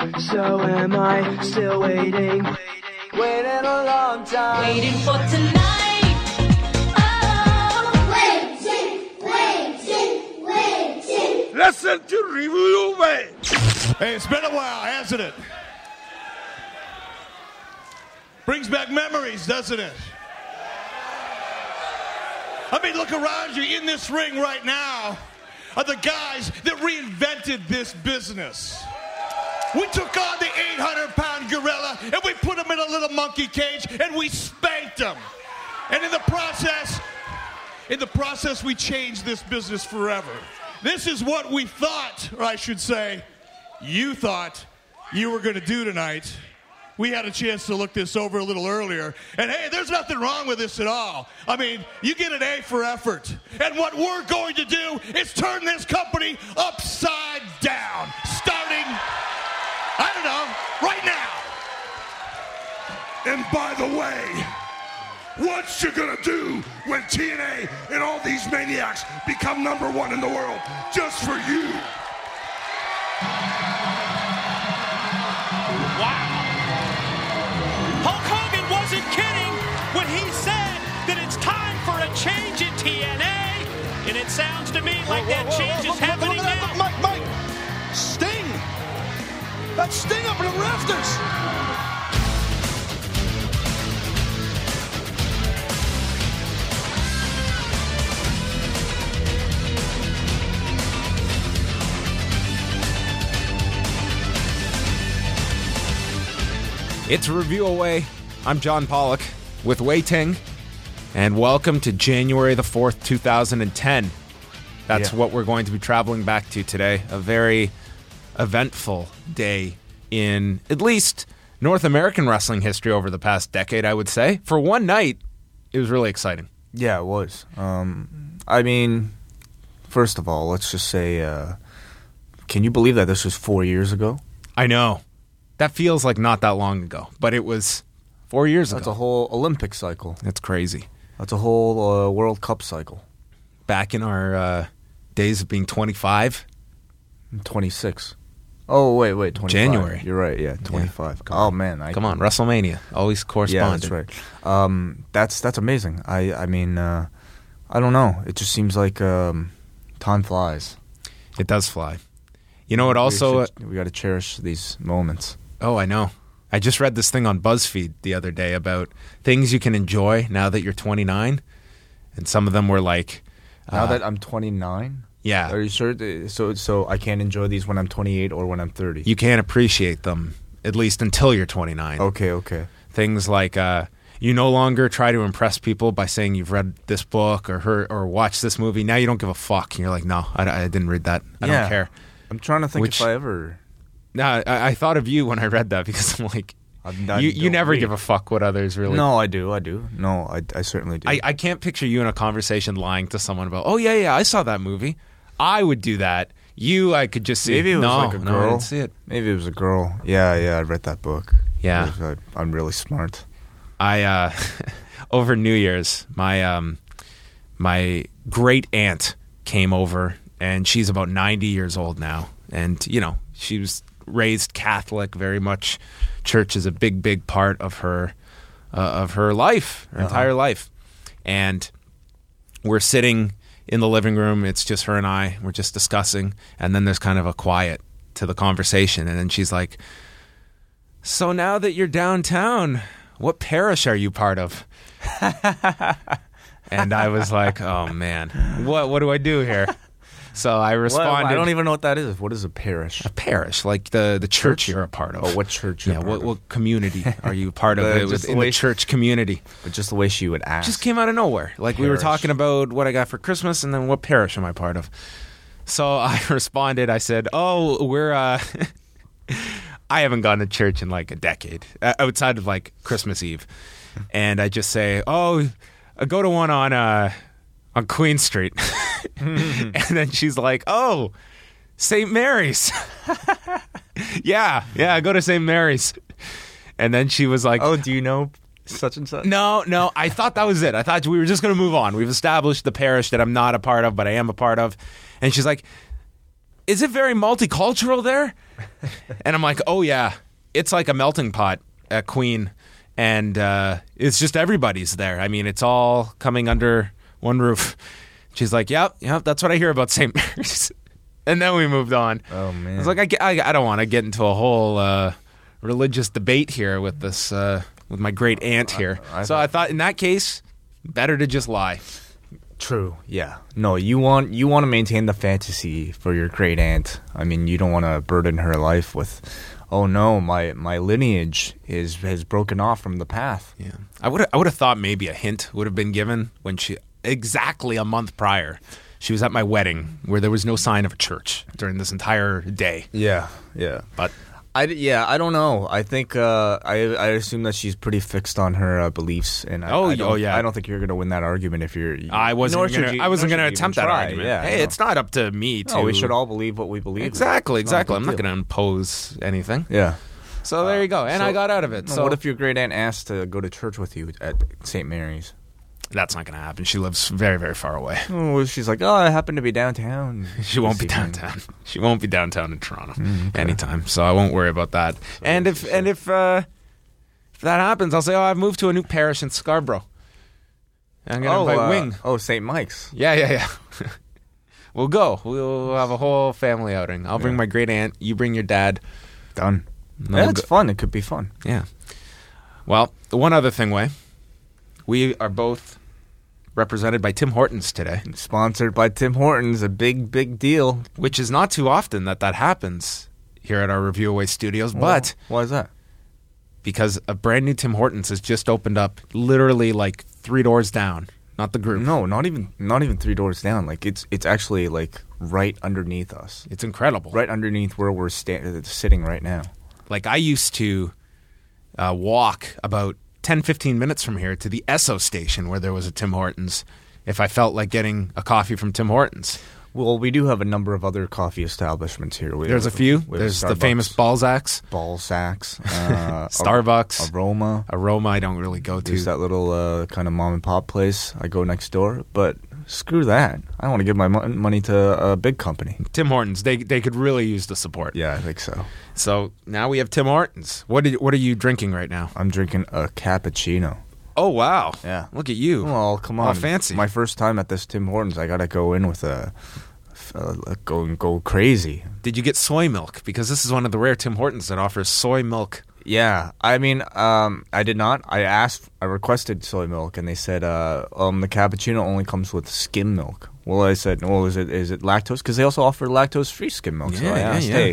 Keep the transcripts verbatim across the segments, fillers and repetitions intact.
So am I, still waiting, waiting a long time, waiting for tonight. Oh, waiting, waiting, waiting. Listen to Review Away. Hey, it's been a while, hasn't it? Brings back memories, doesn't it? I mean, look around you. In this ring right now are the guys that reinvented this business. We took on the eight hundred pound gorilla and we put him in a little monkey cage and we spanked him. And in the process, in the process, we changed this business forever. This is what we thought, or I should say, you thought you were going to do tonight. We had a chance to look this over a little earlier. And hey, there's nothing wrong with this at all. I mean, you get an A for effort. And what we're going to do is turn this company upside down. Starting, I don't know, right now. And by the way, what you gonna do when T N A and all these maniacs become number one in the world just for you? Wow. Hulk Hogan wasn't kidding when he said that it's time for a change in T N A, and it sounds to me like whoa, that whoa, change whoa, is whoa, happening look at now. that. Mike, Mike, Sting. That's Sting up in the rafters. It's Review Away. I'm John Pollock with Wei Ting, and welcome to January the fourth, two thousand ten. That's yeah. what we're going to be traveling back to today. A very eventful day in at least North American wrestling history over the past decade, I would say. For one night, it was really exciting. Yeah, it was. Um, I mean, first of all, let's just say, uh, can you believe that this was four years ago? I know. That feels like not that long ago, but it was four years That's ago. That's a whole Olympic cycle. That's crazy. That's a whole uh, World Cup cycle. Back in our uh, days of being twenty-five. twenty-six. Oh, wait, wait, twenty-five. January. You're right, yeah, twenty-five. Yeah. Oh, man. I Come on, WrestleMania. Always corresponded. Yeah, that's right. Um, that's that's amazing. I, I mean, uh, I don't know. It just seems like um, time flies. It does fly. You know, it also... We, should, we got to cherish these moments. Oh, I know. I just read this thing on BuzzFeed the other day about things you can enjoy now that you're twenty-nine. And some of them were like... Now uh, that I'm twenty-nine? Yeah. Are you sure? So so I can't enjoy these when I'm twenty-eight or when I'm thirty? You can't appreciate them, at least until you're twenty-nine. Okay, okay. Things like uh, you no longer try to impress people by saying you've read this book or heard, or watched this movie. Now you don't give a fuck. And you're like, no, I, I didn't read that. I yeah. don't care. I'm trying to think Which, if I ever... No, I, I thought of you when I read that because I'm like, I, you, you never read. give a fuck what others really... No, I do, I do. No, I, I certainly do. I, I can't picture you in a conversation lying to someone about, oh, yeah, yeah, I saw that movie. I would do that. You, I could just see... Maybe it was no, like a girl. No, I didn't see it. Maybe it was a girl. Yeah, yeah, I read that book. Yeah. Was, I, I'm really smart. I, uh, over New Year's, my, um, my great aunt came over, and she's about ninety years old now. And, you know, she was raised Catholic, very much. Church is a big, big part of her uh, of her life, her uh-huh. entire life. And we're sitting in the living room. It's just her and I. We're just discussing. And then there's kind of a quiet to the conversation. And then she's like, so now that you're downtown, what parish are you part of? And I was like, oh, man, what what do I do here? So I responded. Well, I don't even know what that is. What is a parish? A parish, like the, the church, church you're a part of. Oh, what church you're yeah, a part what, of? what community are you part of the, it, just in the, the church community? But just the way she would ask. Just came out of nowhere. Like parish. We were talking about what I got for Christmas and then what parish am I part of. So I responded. I said, oh, we're... Uh, I haven't gone to church in like a decade, outside of like Christmas Eve. And I just say, oh, I go to one on... Uh, on Queen Street. And then she's like, oh, Saint Mary's. yeah, yeah, I go to Saint Mary's. And then she was like, oh, do you know such and such? No, no, I thought that was it. I thought we were just going to move on. We've established the parish that I'm not a part of, but I am a part of. And she's like, is it very multicultural there? And I'm like, oh, yeah. It's like a melting pot at Queen. And uh, it's just everybody's there. I mean, it's all coming under one roof. She's like, yep, yep, that's what I hear about Saint Mary's. And then we moved on. Oh, man. I was like, I, I, I don't want to get into a whole uh, religious debate here with this, uh, with my great aunt here. I- I so I thought in that case, better to just lie. True. Yeah. No, you want you want to maintain the fantasy for your great aunt. I mean, you don't want to burden her life with, oh no, my my lineage is has broken off from the path. Yeah, I would I would have thought maybe a hint would have been given when she exactly a month prior. She was at my wedding where there was no sign of a church during this entire day. Yeah. Yeah. But I, yeah, I don't know. I think uh, I I assume that she's pretty fixed on her uh, beliefs, and I, Oh, I don't, oh, yeah. I don't think you're going to win that argument if you're. I wasn't nor gonna, should you- I wasn't nor going to should you attempt even that try. argument. Yeah, hey, no. it's not up to me to. No, we should all believe what we believe. Exactly, It's not a exactly. big I'm not deal. going to impose anything. Yeah. So there you go, and so- I got out of it. No, So what if your great aunt asked to go to church with you at Saint Mary's? that's not going to happen? She lives very, very far away. Oh, she's like, oh, I happen to be downtown. She won't be this evening." downtown. She won't be downtown in Toronto Mm, okay. anytime. So I won't worry about that. and if and if uh, if that happens, I'll say, oh, I've moved to a new parish in Scarborough. I'm going to Oh, invite uh, Wing. oh, Saint Mike's. Yeah, yeah, yeah. We'll go. We'll have a whole family outing. I'll bring Yeah. my great aunt. You bring your dad. Done. No, yeah, we'll it's go- fun. It could be fun. Yeah. Well, the one other thing, Way, we are both represented by Tim Hortons today, Sponsored by Tim Hortons, a big, big deal. which is not too often that that happens here at our Review Away studios, but why is that? because a brand new Tim Hortons has just opened up literally like three doors down, not the group. No, not even, not even three doors down. Like it's, it's actually like right underneath us, It's incredible. right underneath where we're sta- sitting right now. Like I used to uh, walk about ten, fifteen minutes from here to the Esso station where there was a Tim Hortons if I felt like getting a coffee from Tim Hortons. Well, we do have a number of other coffee establishments here. We There's a have- few. we have There's the Starbucks, famous Balzac's, Balzac's, uh, Starbucks, Aroma. Aroma I don't really go There's to. that little uh, kind of mom and pop place. I go next door, but screw that. I want to give my mo- money to a big company. Tim Hortons, they they could really use the support. Yeah, I think so. So now we have Tim Hortons. What did, what are you drinking right now? I'm drinking a cappuccino. Oh, wow. Yeah. Look at you. Well, come All on. fancy. My first time at this Tim Hortons, I gotta go in with a, uh, go go crazy. Did you get soy milk? Because this is one of the rare Tim Hortons that offers soy milk. Yeah, I mean, um, I did not. I asked, I requested soy milk, and they said, uh, um, the cappuccino only comes with skim milk. Well, I said, well, is it is it lactose? Because they also offer lactose-free skim milk. so Yeah, I yeah, asked, yeah. hey,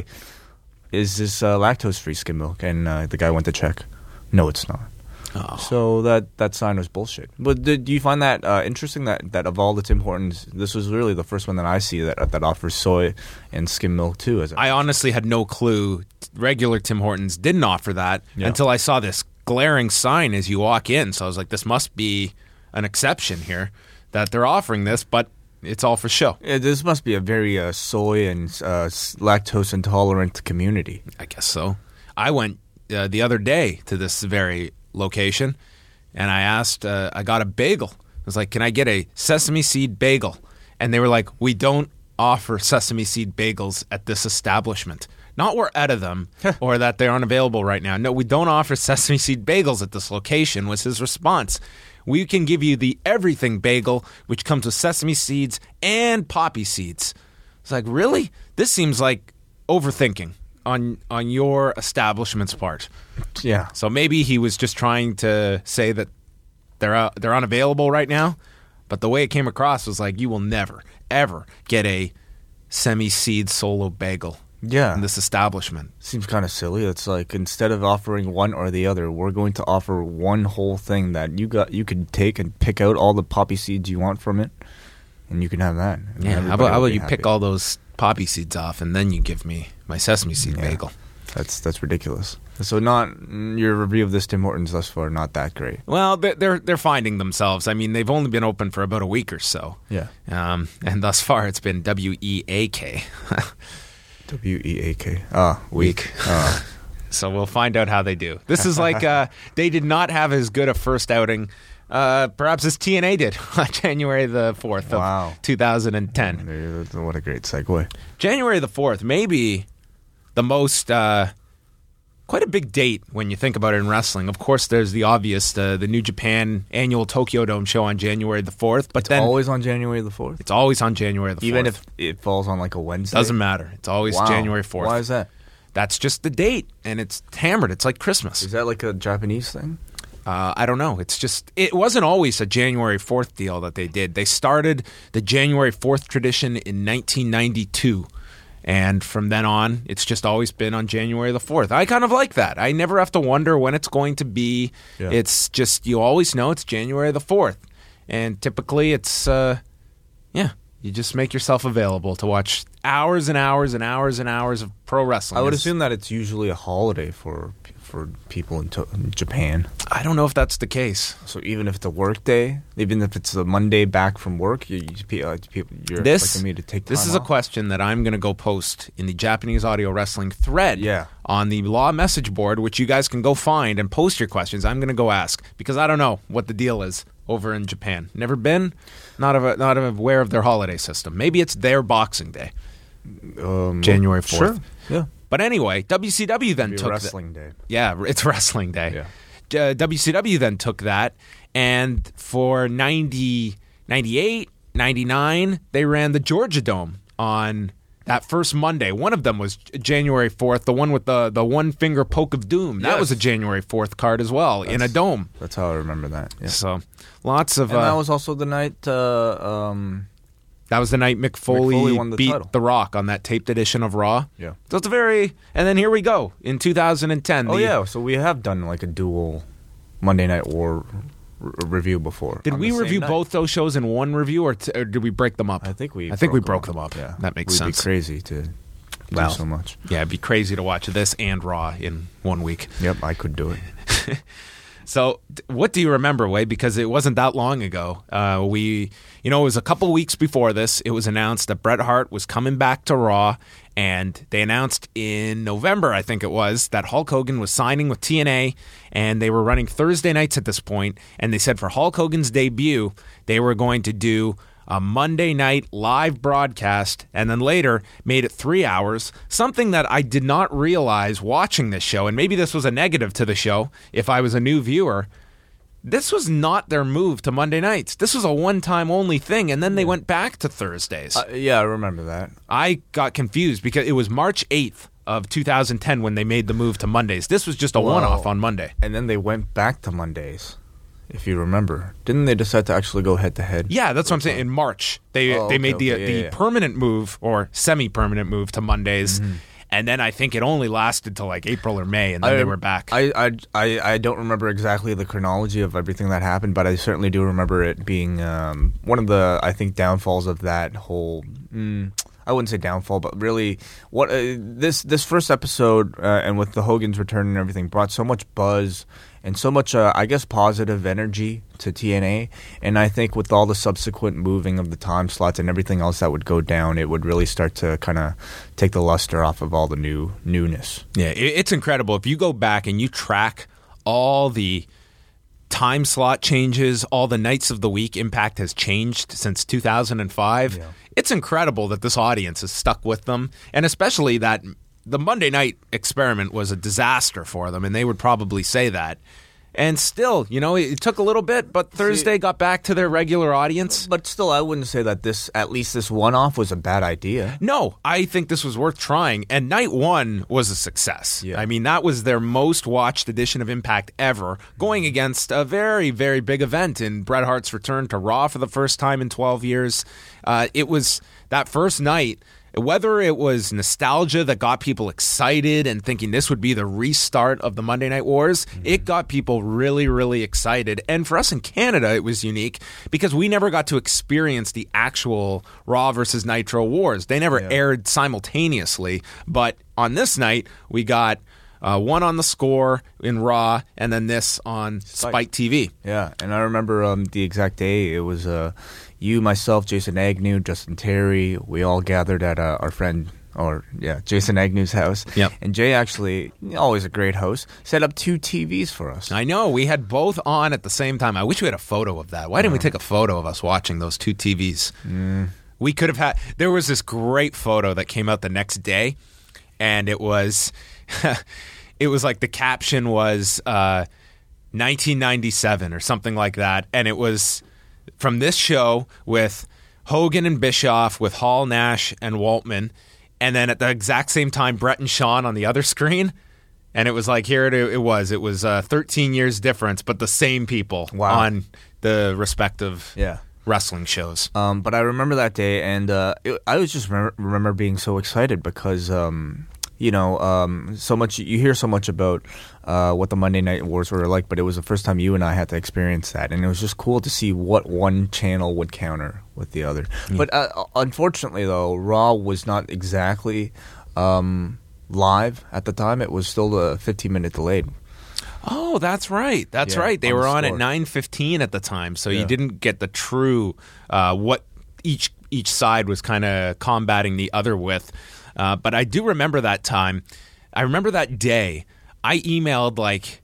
is this uh, lactose-free skim milk? And uh, the guy went to check. No, it's not. Oh. So that that sign was bullshit. But did, do you find that uh, interesting that, that of all the Tim Hortons, this was really the first one that I see that that offers soy and skim milk too? As a, I honestly had no clue regular Tim Hortons didn't offer that Yeah. until I saw this glaring sign as you walk in. So I was like, this must be an exception here that they're offering this, but it's all for show. Yeah, this must be a very uh, soy and uh, s- lactose intolerant community. I guess so. I went uh, the other day to this very location, and I asked, uh, I got a bagel. I was like, can I get a sesame seed bagel? And they were like, we don't offer sesame seed bagels at this establishment. Not we're out of them or that they aren't available right now. No, we don't offer sesame seed bagels at this location, was his response. We can give you the everything bagel, which comes with sesame seeds and poppy seeds. It's like, really? This seems like overthinking on on your establishment's part. Yeah. So maybe he was just trying to say that they're uh, they're unavailable right now, but the way it came across was like, you will never ever get a semi-seed solo bagel Yeah. in this establishment. Seems kind of silly. It's like instead of offering one or the other, we're going to offer one whole thing that you got. You could take and pick out all the poppy seeds you want from it, and you can have that. And Yeah, how everybody about, how will about be you happy. pick all those poppy seeds off and then you give me my sesame seed Yeah. bagel? That's that's ridiculous. So, not your review of this Tim Hortons thus far, not that great. Well, they're they're, they're finding themselves. I mean, they've only been open for about a week or so. Yeah. Um, and thus far, it's been W E A K. W E A K. Ah, weak. Ah. So we'll find out how they do. This is like uh, they did not have as good a first outing uh, perhaps as T N A did on January the fourth of Wow. two thousand ten. What a great segue. January the fourth, maybe the most, uh, quite a big date when you think about it in wrestling. Of course, there's the obvious, uh, the New Japan annual Tokyo Dome show on January the fourth, but It's then always on January the fourth? it's always on January the fourth. Even if it falls on like a Wednesday? Doesn't matter. It's always Wow. January fourth. Why is that? That's just the date, and it's hammered. It's like Christmas. Is that like a Japanese thing? Uh, I don't know. It's just, it wasn't always a January fourth deal that they did. They started the January fourth tradition in nineteen ninety-two. And from then on, it's just always been on January the fourth. I kind of like that. I never have to wonder when it's going to be. Yeah. It's just, you always know it's January the fourth. And typically it's, uh, yeah, you just make yourself available to watch hours and hours and hours and hours of pro wrestling. I would It's- assume that it's usually a holiday for for people in, to- in Japan. I don't know if that's the case. So even if it's a work day, even if it's a Monday back from work, you, you, pe- uh, people, you're This, expecting me to take time this is a off? question that I'm going to go post in the Japanese Audio Wrestling thread Yeah. on the Law message board, which you guys can go find and post your questions. I'm going to go ask because I don't know what the deal is over in Japan. Never been, not of not aware of their holiday system. Maybe it's their Boxing Day, Um, January fourth. Sure. Yeah. But anyway, W C W then Be a took the- wrestling day. Yeah, it's wrestling day. Yeah. Uh, W C W then took that, and for ninety, ninety-eight, ninety-nine, they ran the Georgia Dome on that first Monday. One of them was January fourth, the one with the, the one finger poke of doom. That Yes. was a January fourth card as well, in a That's- dome. That's how I remember that. Yeah. So lots of... And uh, that was also the night. Uh, um, That was the night Mick Foley, Foley won the beat title. The Rock on that taped edition of Raw. Yeah. So it's a very... And then here we go, in two thousand ten. oh the- yeah, so we have done like a dual Monday Night War r- review before. Did on we the same review night. both those shows in one review, or, t- or did we break them up? I think we. I think we broke broke them up. Yeah, That makes We'd sense. Be crazy to Well. do so much. Yeah, it'd be crazy to watch this and Raw in one week. Yep, I could do it. So, d- what do you remember, Wade? Because it wasn't that long ago. Uh, we, you know, it was a couple weeks before this. It was announced that Bret Hart was coming back to Raw, and they announced in November, I think it was, that Hulk Hogan was signing with T N A, and they were running Thursday nights at this point. And they said for Hulk Hogan's debut, they were going to do a Monday night live broadcast, and then later made it three hours, something that I did not realize watching this show, and maybe this was a negative to the show if I was a new viewer. This was not their move to Monday nights. This was a one-time only thing, and then they went back to Thursdays. Uh, yeah, I remember that. I got confused because it was March eighth of two thousand ten when they made the move to Mondays. This was just a Well, one-off on Monday. And then they went back to Mondays, if you remember. Didn't they decide to actually go head to head? Yeah, that's what I'm saying. In March, they Oh, they okay, made the okay, yeah, the yeah. permanent move or semi-permanent move to Mondays, Mm-hmm. and then I think it only lasted till like April or May, and then they were back. I, I, I, I don't remember exactly the chronology of everything that happened, but I certainly do remember it being um, one of the, I think, downfalls of that whole. Mm, I wouldn't say downfall, but really, what uh, this this first episode uh, and with the Hogan's return and everything brought so much buzz and so much, uh, I guess, positive energy to T N A. And I think with all the subsequent moving of the time slots and everything else that would go down, it would really start to kind of take the luster off of all the new newness. Yeah, it, it's incredible. If you go back and you track all the time slot changes, all the nights of the week Impact has changed since two thousand five, Yeah. it's incredible that this audience has stuck with them, and especially that the Monday night experiment was a disaster for them, and they would probably say that. And still, you know, it, it took a little bit, but Thursday got back to their regular audience. But still, I wouldn't say that this, at least this one-off, was a bad idea. No, I think this was worth trying, and night one was a success. Yeah. I mean, that was their most watched edition of Impact ever, going against a very, very big event in Bret Hart's return to Raw for the first time in twelve years. Uh, it was that first night, whether it was nostalgia that got people excited and thinking this would be the restart of the Monday Night Wars, Mm-hmm. it got people really, really excited. And for us in Canada, it was unique because we never got to experience the actual Raw versus Nitro Wars. They never Yeah. aired simultaneously. But on this night, we got uh, one on the Score in Raw and then this on Spike, Spike. T V. Yeah, and I remember um, the exact day. It was uh, you, myself, Jason Agnew, Justin Terry. We all gathered at uh, our friend or yeah, Jason Agnew's house. Yep. And Jay actually, always a great host, set up two T Vs for us. I know. We had both on at the same time. I wish we had a photo of that. Why didn't we take a photo of us watching those two T Vs? Mm. We could have had. There was this great photo that came out the next day, and it was, it was like the caption was uh, nineteen ninety-seven or something like that, and it was from this show with Hogan and Bischoff, with Hall, Nash, and Waltman, and then at the exact same time, Brett and Sean on the other screen. And it was like, here it, it was. It was uh, thirteen years difference, but the same people Wow. on the respective Yeah. wrestling shows. Um, but I remember that day, and uh, it, I was just remember, remember being so excited because, um, you know, um, so much you hear so much about uh, what the Monday Night Wars were like, but it was the first time you and I had to experience that, and it was just cool to see what one channel would counter with the other. Mm. But uh, unfortunately, though, Raw was not exactly um, live at the time. It was still a fifteen minute delayed. Oh, that's right. That's Yeah, right. They on the were on at score. nine fifteen at the time, so you Yeah. didn't get the true uh, what each each side was kind of combating the other with. Uh, but I do remember that time. I remember that day. I emailed like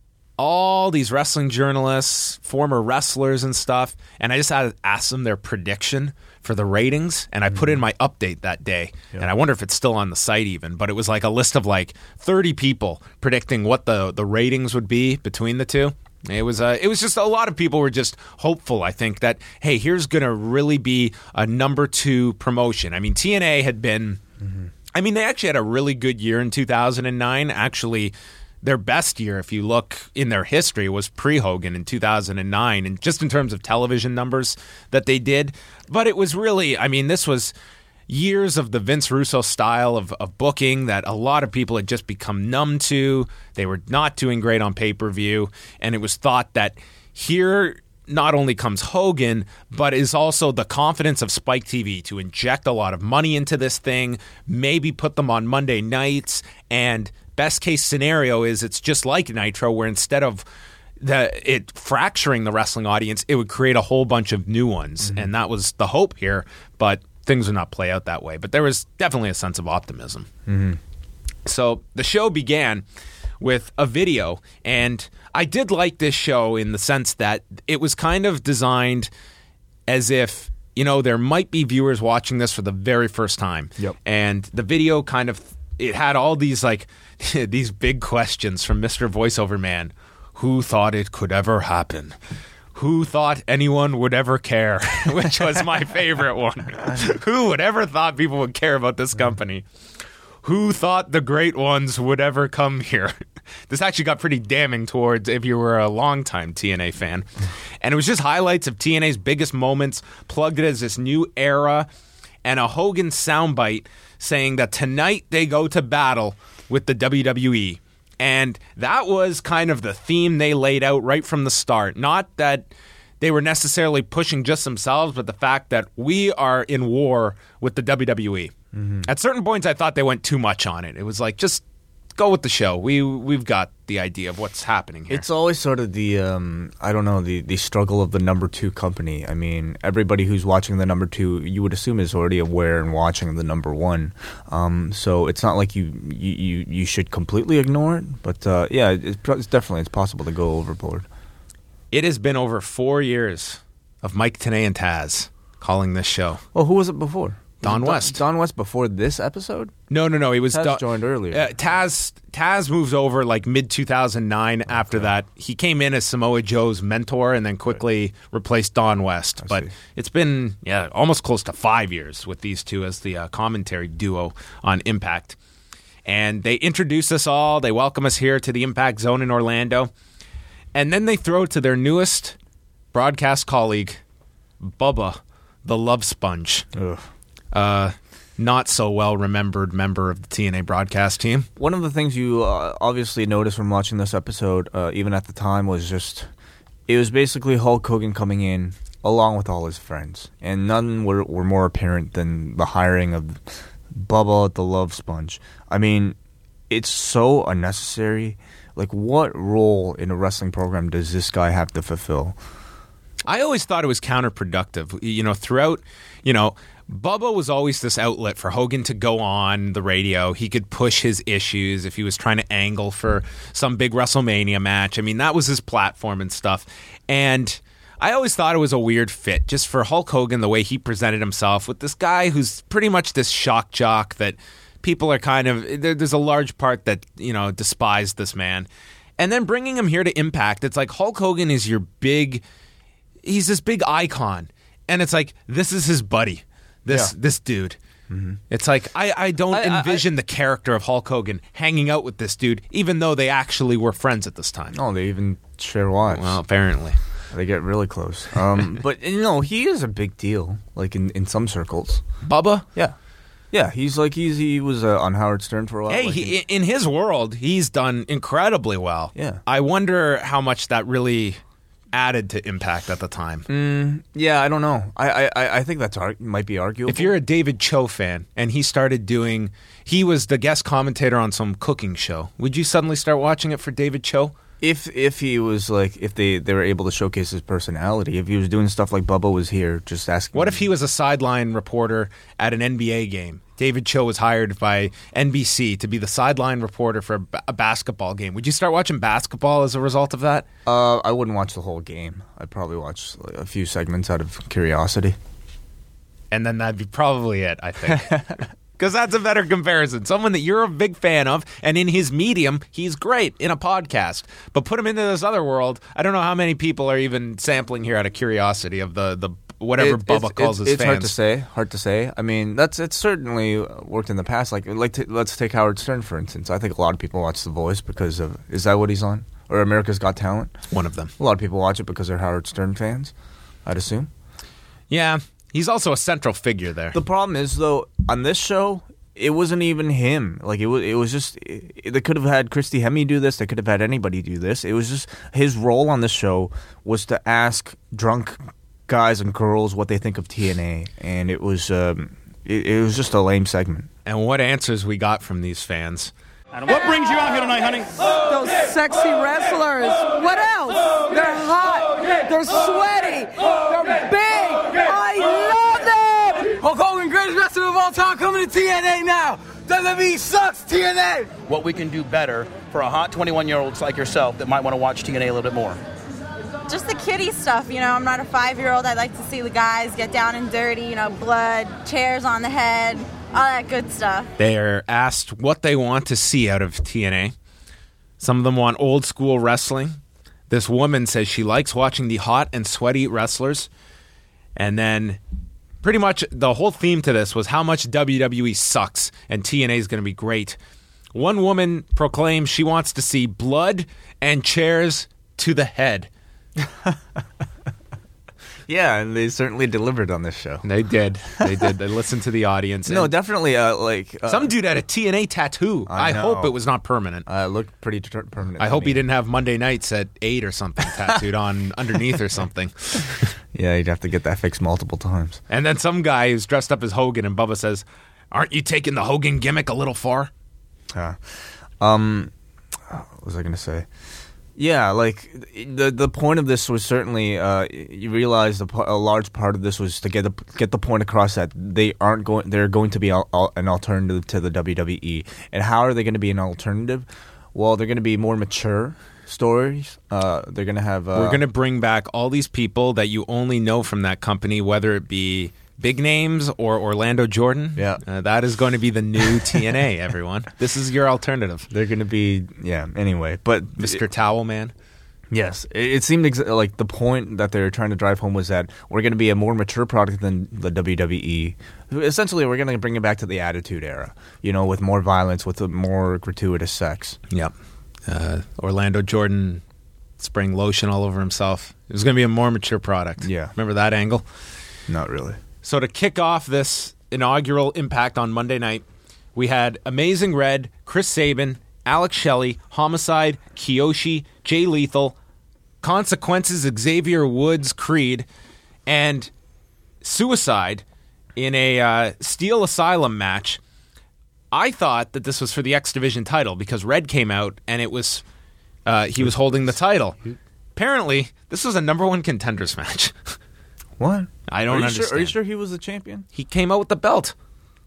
all these wrestling journalists, former wrestlers and stuff, and I just had to ask them their prediction for the ratings, and I put in my update that day. And I wonder if it's still on the site even, but it was like a list of like thirty people predicting what the, the ratings would be between the two. It was uh, it was just a lot of people were just hopeful, I think, that, hey, here's going to really be a number two promotion. I mean, T N A had been, I mean, they actually had a really good year in two thousand nine. Actually, their best year, if you look in their history, was pre-Hogan in two thousand nine, and just in terms of television numbers that they did. But it was really, I mean, this was years of the Vince Russo style of, of booking that a lot of people had just become numb to. They were not doing great on pay-per-view, and it was thought that here not only comes Hogan, but is also the confidence of Spike T V to inject a lot of money into this thing, maybe put them on Monday nights, and best case scenario is it's just like Nitro, where instead of the it fracturing the wrestling audience, it would create a whole bunch of new ones. Mm-hmm. And that was the hope here, but things would not play out that way. But there was definitely a sense of optimism. Mm-hmm. So the show began with a video, and I did like this show in the sense that it was kind of designed as if, you know, there might be viewers watching this for the very first time. Yep. And the video kind of, it had all these like these big questions from Mister Voiceover Man. Who thought it could ever happen? Who thought anyone would ever care? Which was my favorite one. Who would ever thought people would care about this company? Who thought the great ones would ever come here? This actually got pretty damning towards if you were a longtime T N A fan. And it was just highlights of T N A's biggest moments, plugged it as this new era, and a Hogan soundbite saying that tonight they go to battle with the W W E. And that was kind of the theme they laid out right from the start. Not that they were necessarily pushing just themselves, but the fact that we are in war with the W W E. Mm-hmm. At certain points, I thought they went too much on it. It was like, just go with the show. We, we've got the idea of what's happening here. It's always sort of the, um, I don't know, the, the struggle of the number two company. I mean, everybody who's watching the number two, you would assume is already aware and watching the number one. Um, so it's not like you, you, you, you should completely ignore it. But uh, yeah, it's, it's definitely it's possible to go overboard. It has been over four years of Mike Tenay and Taz calling this show. Well, who was it before? Don Was it West. Don West before this episode? No, no, no. He was Taz Don- joined earlier. Uh, Taz Taz moves over like mid two thousand nine. After that, he came in as Samoa Joe's mentor and then quickly replaced Don West. I but see. it's been yeah almost close to five years with these two as the uh, commentary duo on Impact. And they introduce us all. They welcome us here to the Impact Zone in Orlando, and then they throw to their newest broadcast colleague, Bubba, the Love Sponge. Ugh. Uh, not so well remembered member of the T N A broadcast team. One of the things you uh, obviously noticed from watching this episode, uh, even at the time, was just it was basically Hulk Hogan coming in along with all his friends, and none were, were more apparent than the hiring of Bubba the Love Sponge. I mean, it's so unnecessary. Like, what role in a wrestling program does this guy have to fulfill? I always thought it was counterproductive. You know, throughout, you know, Bubba was always this outlet for Hogan to go on the radio. He could push his issues if he was trying to angle for some big WrestleMania match. I mean, that was his platform and stuff. And I always thought it was a weird fit just for Hulk Hogan, the way he presented himself with this guy who's pretty much this shock jock that people are kind of, there, there's a large part that, you know, despise this man. And then bringing him here to Impact, it's like Hulk Hogan is your big, he's this big icon. And it's like, this is his buddy. This Yeah. this dude. Mm-hmm. It's like, I, I don't I- envision I- the character of Hulk Hogan hanging out with this dude, even though they actually were friends at this time. Oh, they even share wives. Well, apparently. They get really close. Um, but, you know, he is a big deal, like in, in some circles. Bubba? Yeah. Yeah, he's like, he's he was uh, on Howard Stern for a while. Hey, like he, in his world, he's done incredibly well. Yeah. I wonder how much that really added to Impact at the time. Mm, yeah, I don't know. I I, I think that's ar- might be arguable. If you're a David Cho fan and he started doing, he was the guest commentator on some cooking show, would you suddenly start watching it for David Cho? If if he was like, if they, they were able to showcase his personality, if he was doing stuff like Bubba was here, just asking. What if he was a sideline reporter at an N B A game? David Cho was hired by N B C to be the sideline reporter for a, ba- a basketball game. Would you start watching basketball as a result of that? Uh, I wouldn't watch the whole game. I'd probably watch like, a few segments out of curiosity. And then that'd be probably it, I think. Because that's a better comparison. Someone that you're a big fan of, and in his medium, he's great in a podcast. But put him into this other world, I don't know how many people are even sampling here out of curiosity of the, the whatever It- Bubba it's, calls it's, his it's fans. hard to say. Hard to say. I mean, that's it's certainly worked in the past. Like, like to, let's take Howard Stern for instance. I think a lot of people watch The Voice because of is that what he's on, or America's Got Talent? One of them. A lot of people watch it because they're Howard Stern fans, I'd assume. Yeah, he's also a central figure there. The problem is though, on this show, it wasn't even him. Like it was, it was just it, they could have had Christy Hemme do this. They could have had anybody do this. It was just his role on this show was to ask drunk guys and girls what they think of T N A, and it was um, it, it was just a lame segment. And what answers we got from these fans. And what brings you out here tonight, honey? Those sexy wrestlers. What else? They're hot. They're sweaty. They're big. I love them. Hulk Hogan, greatest wrestler of all time, coming to T N A now. W W E sucks, T N A. What we can do better for a hot twenty-one-year-olds like yourself that might want to watch T N A a little bit more. Just the kiddie stuff, you know. I'm not a five-year-old. I like to see the guys get down and dirty, you know, blood, chairs on the head, all that good stuff. They are asked what they want to see out of T N A. Some of them want old school wrestling. This woman says she likes watching the hot and sweaty wrestlers. And then pretty much the whole theme to this was how much W W E sucks and T N A is going to be great. One woman proclaims she wants to see blood and chairs to the head. Yeah, and they certainly delivered on this show. They did. They did. They listened to the audience. No, And definitely. Uh, like uh, some dude had a T N A tattoo. I I, know. hope it was not permanent. uh, looked pretty ter- permanent. I to hope me. he didn't have Monday nights at eight or something tattooed on underneath or something. Yeah, you'd have to get that fixed multiple times. And then some guy who's dressed up as Hogan, and Bubba says, "Aren't you taking the Hogan gimmick a little far?" Uh, um, what was I going to say? Yeah, like the the point of this was certainly uh, you realize the, a large part of this was to get the, get the point across that they aren't going. They're going to be al- al- an alternative to the W W E. And how are they going to be an alternative? Well, they're going to be more mature stories. Uh, they're going to have. Uh, We're going to bring back all these people that you only know from that company, whether it be big names or Orlando Jordan. Yeah. Uh, that is going to be the new T N A, everyone. This is your alternative. They're going to be yeah. Anyway, but Mister Towel Man. Yes, it, it seemed ex- like the point that they were trying to drive home was that we're going to be a more mature product than the W W E. Essentially, we're going to bring it back to the Attitude Era, you know, with more violence, with a more gratuitous sex. Yep. Uh, Orlando Jordan spraying lotion all over himself. It was going to be a more mature product. Yeah. Remember that angle? Not really. So to kick off this inaugural Impact on Monday night, we had Amazing Red, Chris Sabin, Alex Shelley, Homicide, Kiyoshi, Jay Lethal, Consequences, Xavier Woods, Creed, and Suicide in a uh, Steel Asylum match. I thought that this was for the X Division title because Red came out and it was uh, he was holding the title. Apparently, this was a number one contenders match. What? I don't are you understand. Sure, are you sure he was the champion? He came out with the belt.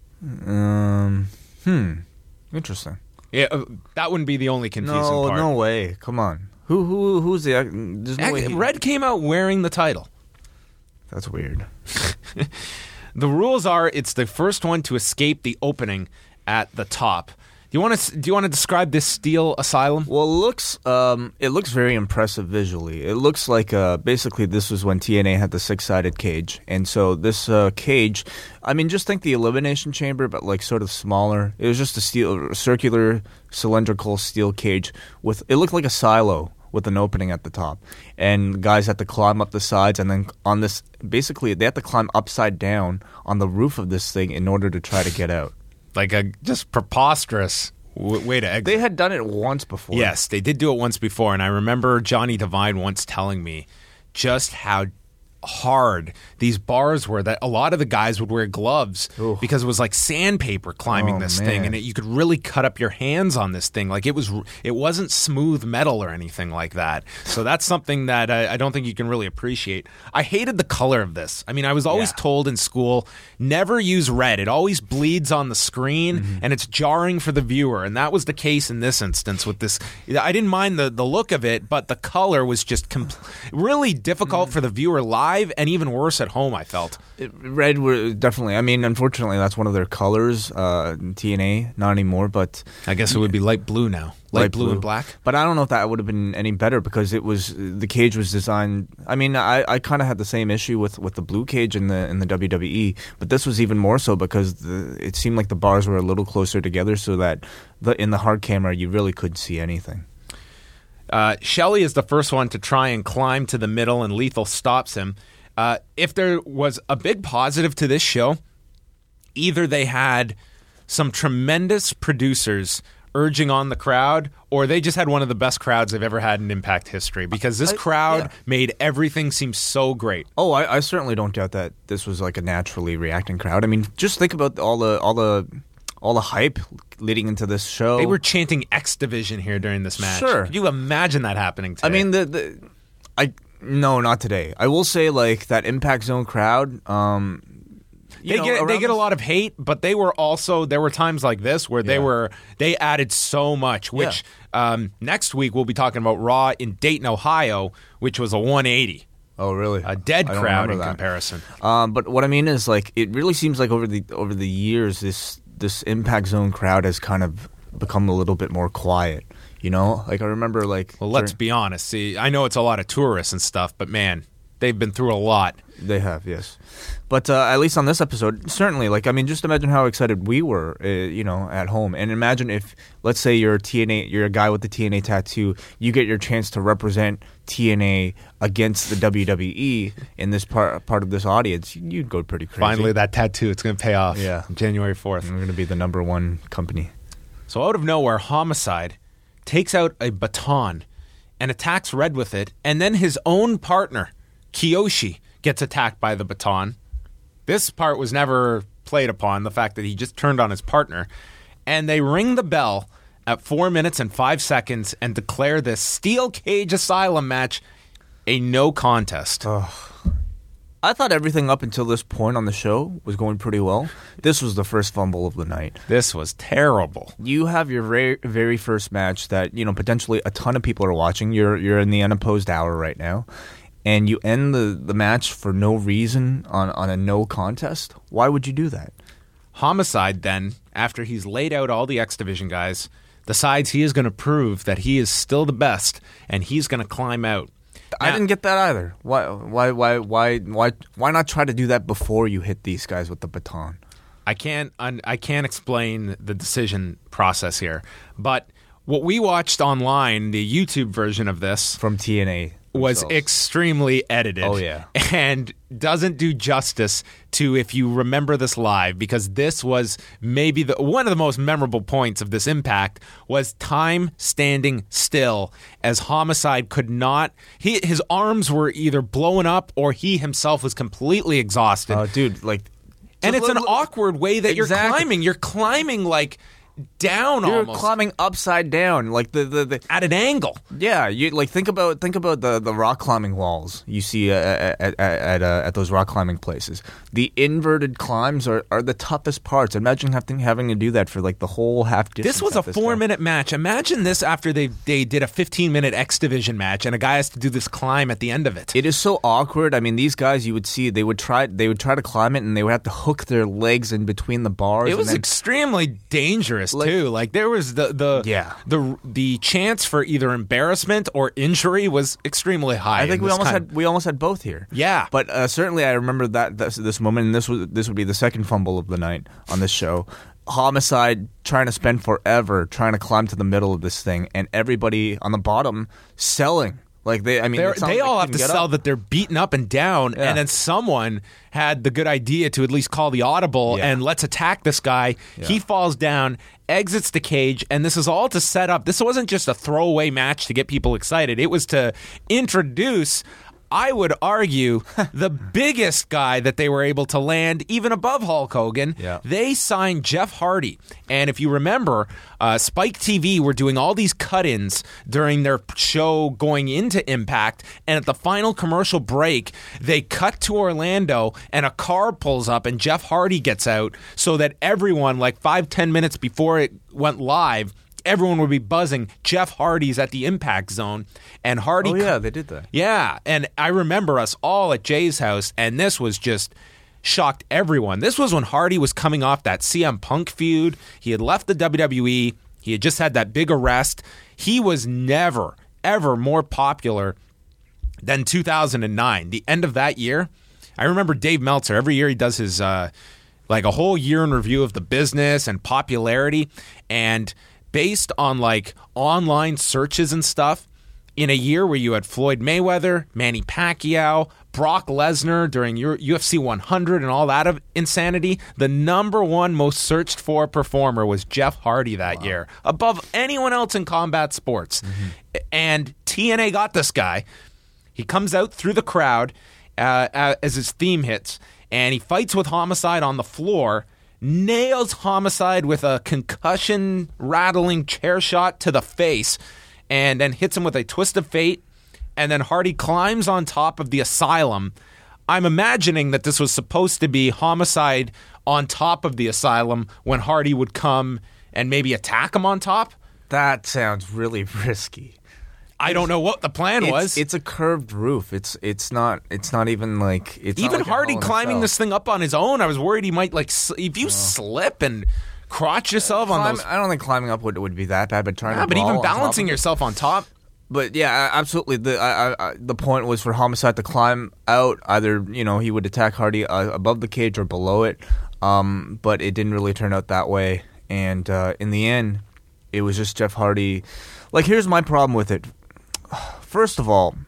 Um. Hmm. Interesting. Yeah, uh, that wouldn't be the only confusing No, part. no way. Come on. Who who who's the? There's no way. Ac- he- Red came out wearing the title. That's weird. The rules are it's the first one to escape the opening at the top. Do you want to do you want to describe this steel asylum? Well, it looks um, it looks very impressive visually. It looks like uh, basically this was when T N A had the six-sided cage, and so this uh, cage, I mean, just think the elimination chamber, but like sort of smaller. It was just a steel, circular, cylindrical steel cage with. It looked like a silo with an opening at the top, and guys had to climb up the sides, and then on this, basically they had to climb upside down on the roof of this thing in order to try to get out. Like a just preposterous w- way to exit. They had done it once before. Yes, they did do it once before, and I remember Johnny Devine once telling me just how hard these bars were, that a lot of the guys would wear gloves Ooh. because it was like sandpaper climbing Oh, this man. thing, and it, you could really cut up your hands on this thing. Like it was, it wasn't smooth metal or anything like that. So that's something that I, I don't think you can really appreciate. I hated the color of this. I mean, I was always Yeah. told in school, never use red. It always bleeds on the screen, Mm-hmm. and it's jarring for the viewer. And that was the case in this instance with this. I didn't mind the, the look of it, but the color was just compl- really difficult for the viewer live, and even worse at home, I felt. It- Red were definitely. I mean, unfortunately, that's one of their colors. Uh, in T N A, not anymore. But I guess it would be light blue now. Light, blue, and black. But I don't know if that would have been any better because it was the cage was designed. I mean, I, I kind of had the same issue with, with the blue cage in the in the W W E, but this was even more so because the, it seemed like the bars were a little closer together, so that the in the hard camera you really couldn't see anything. Uh, Shelley is the first one to try and climb to the middle, and Lethal stops him. Uh, if there was a big positive to this show, either they had some tremendous producers urging on the crowd, or they just had one of the best crowds they've ever had in Impact history, because this I- crowd yeah. made everything seem so great. Oh, I, I certainly don't doubt that this was like a naturally reacting crowd. I mean, just think about all the all the all the hype leading into this show. They were chanting X Division here during this match. Sure. Could you imagine that happening today? I mean, the, the I no, not today. I will say like that Impact Zone crowd. Um, you They know, get they around get a this- lot of hate, but they were also there were times like this where they Yeah. were they added so much. Which um, next week we'll be talking about Raw in Dayton, Ohio, which was a one eighty, Oh, really? a dead I don't crowd remember in that. comparison. Um, but what I mean is, like, it really seems like over the over the years, this this Impact Zone crowd has kind of become a little bit more quiet. You know, like I remember, like, Well, let's during- be honest. See, I know it's a lot of tourists and stuff, but man, they've been through a lot. They have, yes. But uh, at least on this episode, certainly, like, I mean, just imagine how excited we were, uh, you know, at home. And imagine if, let's say you're a T N A, you're a guy with the T N A tattoo, you get your chance to represent T N A against the W W E in this part part of this audience, you'd go pretty crazy. Finally, that tattoo, it's going to pay off. Yeah. January fourth. And we're going to be the number one company. So out of nowhere, Homicide takes out a baton and attacks Red with it, and then his own partner, Kiyoshi, gets attacked by the baton. This part was never played upon, the fact that he just turned on his partner. And they ring the bell at four minutes and five seconds and declare this Steel Cage Asylum match a no contest. I thought everything up until this point on the show was going pretty well. This was the first fumble of the night. This was terrible. You have your very, very first match that, you know, potentially a ton of people are watching. You're you're in the unopposed hour right now. And you end the, the match for no reason on, on a no contest? Why would you do that? Homicide then, after he's laid out all the X Division guys, decides he is going to prove that he is still the best, and he's going to climb out. I Now- didn't get that either. Why why why why why why not try to do that before you hit these guys with the baton? I can't un- I can't explain the decision process here, but what we watched online, the YouTube version of this, From T N A was themselves. extremely edited. Oh, yeah. And doesn't do justice to if you remember this live, because this was maybe the one of the most memorable points of this Impact was time standing still as Homicide could not he his arms were either blowing up or he himself was completely exhaused. Oh, dude, like and just it's an look- awkward way that you're Exactly. climbing. You're climbing like down You're almost. climbing upside down, like the, the, the at an angle. Yeah, you like think about think about the, the rock climbing walls you see uh, at at at, uh, at those rock climbing places. The inverted climbs are, are the toughest parts. Imagine having having to do that for like the whole half distance. This was a at this four time. minute match. Imagine this after they they did a fifteen minute X Division match, and a guy has to do this climb at the end of it. It is so awkward. I mean, these guys, you would see they would try they would try to climb it, and they would have to hook their legs in between the bars. It and was then, extremely dangerous Like- too. Like there was the the Yeah. the the chance for either embarrassment or injury was extremely high. I in think we this almost kind had we almost had both here. Yeah. but uh, certainly I remember that this, this moment, and this was this would be the second fumble of the night on this show. Homicide trying to spend forever trying to climb to the middle of this thing, and everybody on the bottom selling. Like they, I mean, They're- it sounds they like all they have to can get sell up. that they're beaten up and down, Yeah. and then someone had the good idea to at least call the audible Yeah. and let's attack this guy. Yeah. He falls down, exits the cage, and this is all to set up. This wasn't just a throwaway match to get people excited. It was to introduce, I would argue, the biggest guy that they were able to land, even above Hulk Hogan. Yeah. They signed Jeff Hardy. And if you remember, uh, Spike T V were doing all these cut-ins during their show going into Impact. And at the final commercial break, they cut to Orlando and a car pulls up and Jeff Hardy gets out so that everyone, like five, ten minutes before it went live, everyone would be buzzing. Jeff Hardy's at the Impact Zone. And Hardy... Oh yeah, they did that. Yeah, and I remember us all at Jay's house, and this was just shocked everyone. This was when Hardy was coming off that C M Punk feud. He had left the W W E. He had just had that big arrest. He was never, ever more popular than two thousand nine. The end of that year, I remember Dave Meltzer, every year he does his, uh, like a whole year in review of the business and popularity, and based on like online searches and stuff, in a year where you had Floyd Mayweather, Manny Pacquiao, Brock Lesnar during your U F C one hundred and all that of insanity, the number one most searched for performer was Jeff Hardy that year, above anyone else in combat sports. Mm-hmm. And T N A got this guy. He comes out through the crowd uh, uh, as his theme hits, and he fights with Homicide on the floor, nails Homicide with a concussion rattling chair shot to the face, and then hits him with a twist of fate, and then Hardy climbs on top of the asylum. I'm imagining that this was supposed to be Homicide on top of the asylum when Hardy would come and maybe attack him on top. That sounds really risky. I don't know what the plan It's, was. it's a curved roof. It's it's not it's not even like it's not Even like a Hardy Hell in a climbing Cell. this thing up on his own, I was worried he might like s- if you slip and crotch yourself on Climb- those. I don't think climbing up would, would be that bad, but trying Yeah, to but brawl even on top balancing of it- yourself on top. But yeah, a- absolutely. The I, I, I- the point was for Homicide to climb out. Either you know he would attack Hardy uh, above the cage or below it, um, but it didn't really turn out that way. And uh, in the end, it was just Jeff Hardy. Like, here's my problem with it. First of all,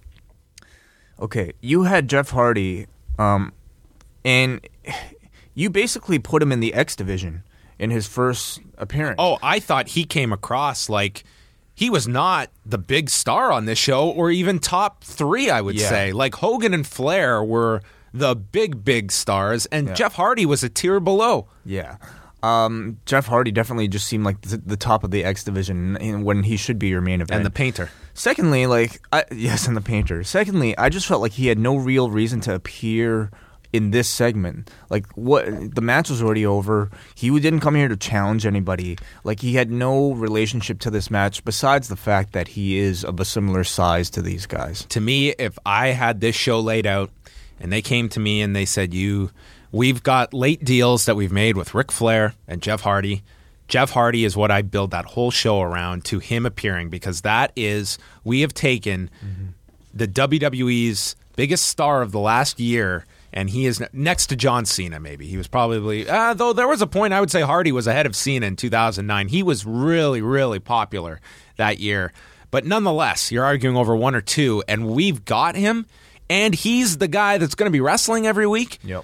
okay, you had Jeff Hardy, um, and you basically put him in the X division in his first appearance. Oh, I thought he came across like he was not the big star on this show, or even top three, I would Yeah. say. Like Hogan and Flair were the big, big stars, and Yeah. Jeff Hardy was a tier below. Yeah. Um, Jeff Hardy definitely just seemed like the, the top of the X division in- when he should be your main event. And the painter. Secondly, like, I, yes, and the painter. Secondly, I just felt like he had no real reason to appear in this segment. Like, what the match was already over. He didn't come here to challenge anybody. Like, he had no relationship to this match besides the fact that he is of a similar size to these guys. To me, if I had this show laid out and they came to me and they said, you, we've got late deals that we've made with Ric Flair and Jeff Hardy. Jeff Hardy is what I build that whole show around, to him appearing, because that is, we have taken mm-hmm. the W W E's biggest star of the last year, and he is next to John Cena, maybe. He was probably, uh, though there was a point I would say Hardy was ahead of Cena in two thousand nine. He was really, really popular that year. But nonetheless, you're arguing over one or two, and we've got him, and he's the guy that's going to be wrestling every week. Yep.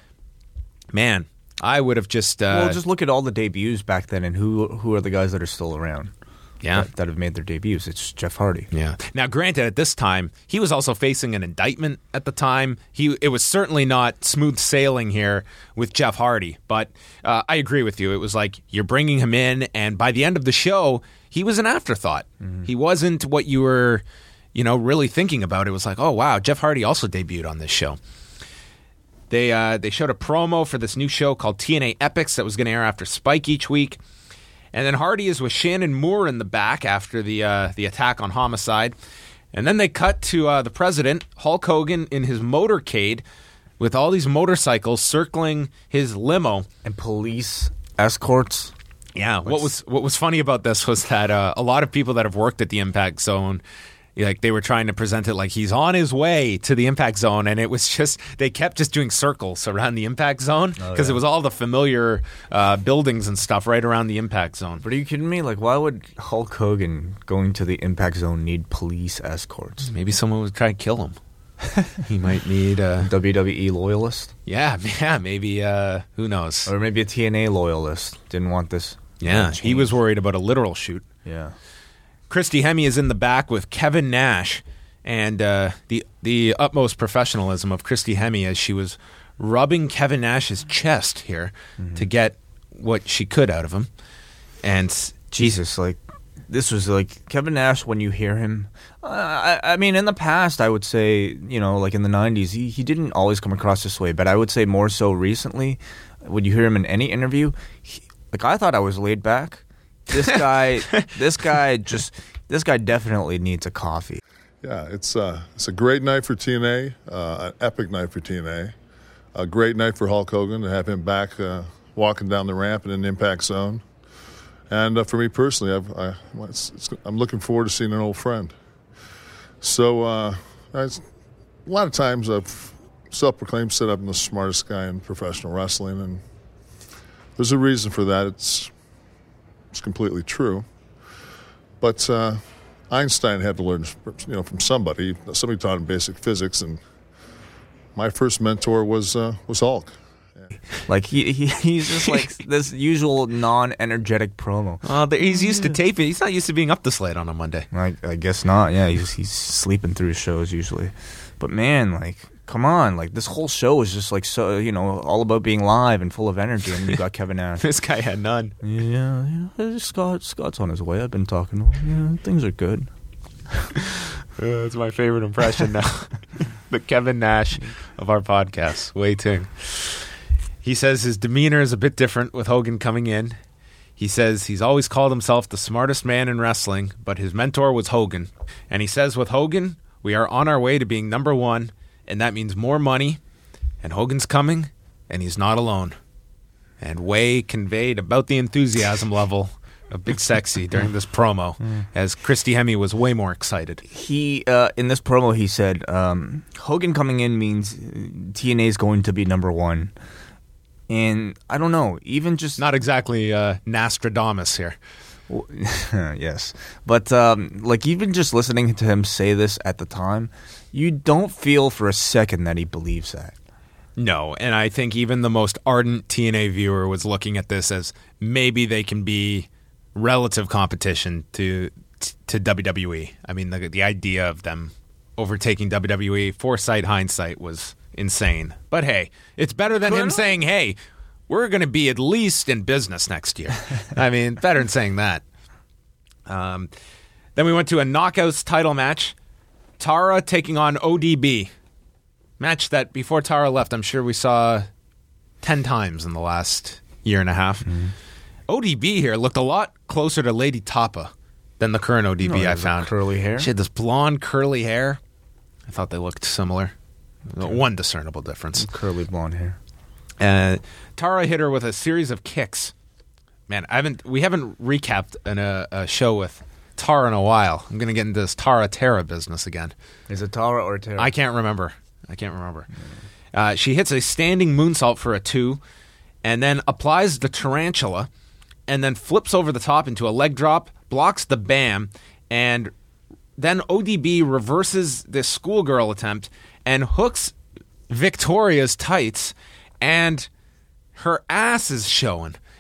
Man, I would have just... Uh, well, just look at all the debuts back then and who who are the guys that are still around. Yeah. that, that have made their debuts. It's Jeff Hardy. Yeah. Now, granted, at this time, he was also facing an indictment at the time. He It was certainly not smooth sailing here with Jeff Hardy. But uh, I agree with you. It was like you're bringing him in, and by the end of the show, he was an afterthought. Mm-hmm. He wasn't what you were, you know, really thinking about. It was like, oh, wow, Jeff Hardy also debuted on this show. They uh, they showed a promo for this new show called T N A Epics that was going to air after Spike each week. And then Hardy is with Shannon Moore in the back after the uh, the attack on Homicide. And then they cut to uh, the president, Hulk Hogan, in his motorcade with all these motorcycles circling his limo. And police escorts. Yeah, what was what was funny about this was that uh, a lot of people that have worked at the Impact Zone, like they were trying to present it like he's on his way to the Impact Zone, and it was just they kept just doing circles around the Impact Zone because oh, yeah. it was all the familiar uh, buildings and stuff right around the Impact Zone. But are you kidding me? Like, why would Hulk Hogan going to the Impact Zone need police escorts? Maybe someone would try to kill him. He might need a W W E loyalist. Yeah, yeah, maybe. Uh, who knows? Or maybe a T N A loyalist didn't want this. Yeah, he was worried about a literal shoot. Yeah. Christy Hemme is in the back with Kevin Nash, and uh, the the utmost professionalism of Christy Hemme as she was rubbing Kevin Nash's chest here mm-hmm. to get what she could out of him. And Jesus, like this was like Kevin Nash. When you hear him, uh, I, I mean, in the past, I would say, you know, like in the nineties, he he didn't always come across this way, but I would say more so recently, when you hear him in any interview, he, like I thought I was laid back. This guy, this guy just, this guy definitely needs a coffee. Yeah, it's uh, it's a great night for T N A, uh, an epic night for T N A, a great night for Hulk Hogan to have him back uh, walking down the ramp in an Impact Zone, and uh, for me personally, I've, I, it's, it's, I'm looking forward to seeing an old friend. So, uh, I, a lot of times I've self-proclaimed said I'm the smartest guy in professional wrestling, and there's a reason for that. It's It's completely true, but uh, Einstein had to learn, you know, from somebody. Somebody taught him basic physics, and my first mentor was uh, was Hulk. Yeah. Like he, he he's just like this usual non-energetic promo. Uh, he's used to taping. He's not used to being up this late on a Monday. I, I guess not. Yeah, he's he's sleeping through shows usually, but man, like. Come on, like this whole show is just like so, you know, all about being live and full of energy, and you got Kevin Nash. This guy had none. Yeah, yeah. Scott, Scott's on his way. I've been talking to him. Yeah, things are good. uh, that's my favorite impression now. The Kevin Nash of our podcast. Waiting. He says his demeanor is a bit different with Hogan coming in. He says he's always called himself the smartest man in wrestling, but his mentor was Hogan. And he says with Hogan, we are on our way to being number one. And that means more money, and Hogan's coming, and he's not alone. And Way conveyed about the enthusiasm level of Big Sexy during this promo, as Christy Hemme was way more excited. He, uh, in this promo, he said, um, Hogan coming in means T N A is going to be number one. And I don't know, even just... Not exactly uh, Nostradamus here. Yes, but um, like even just listening to him say this at the time, you don't feel for a second that he believes that. No, and I think even the most ardent T N A viewer was looking at this as maybe they can be relative competition to to W W E. I mean, the the idea of them overtaking W W E, foresight, hindsight was insane. But hey, it's better than him saying, "Hey, we're going to be at least in business next year." I mean, better than saying that. Um, then we went to a Knockouts title match. Tara taking on O D B. Match that before Tara left, I'm sure we saw ten times in the last year and a half. Mm-hmm. O D B here looked a lot closer to Lady Tapa than the current O D B no, I found. Curly hair. She had this blonde curly hair. I thought they looked similar. Okay. One discernible difference. Curly blonde hair. Uh, Tara hit her with a series of kicks. Man, I haven't. We haven't recapped an, uh, a show with Tara in a while. I'm going to get into this Tara Tara business again. Is it Tara or Tara? I can't remember. I can't remember. Uh, she hits a standing moonsault for a two, and then applies the tarantula, and then flips over the top into a leg drop, blocks the bam, and then O D B reverses this schoolgirl attempt and hooks Victoria's tights, and her ass is showing.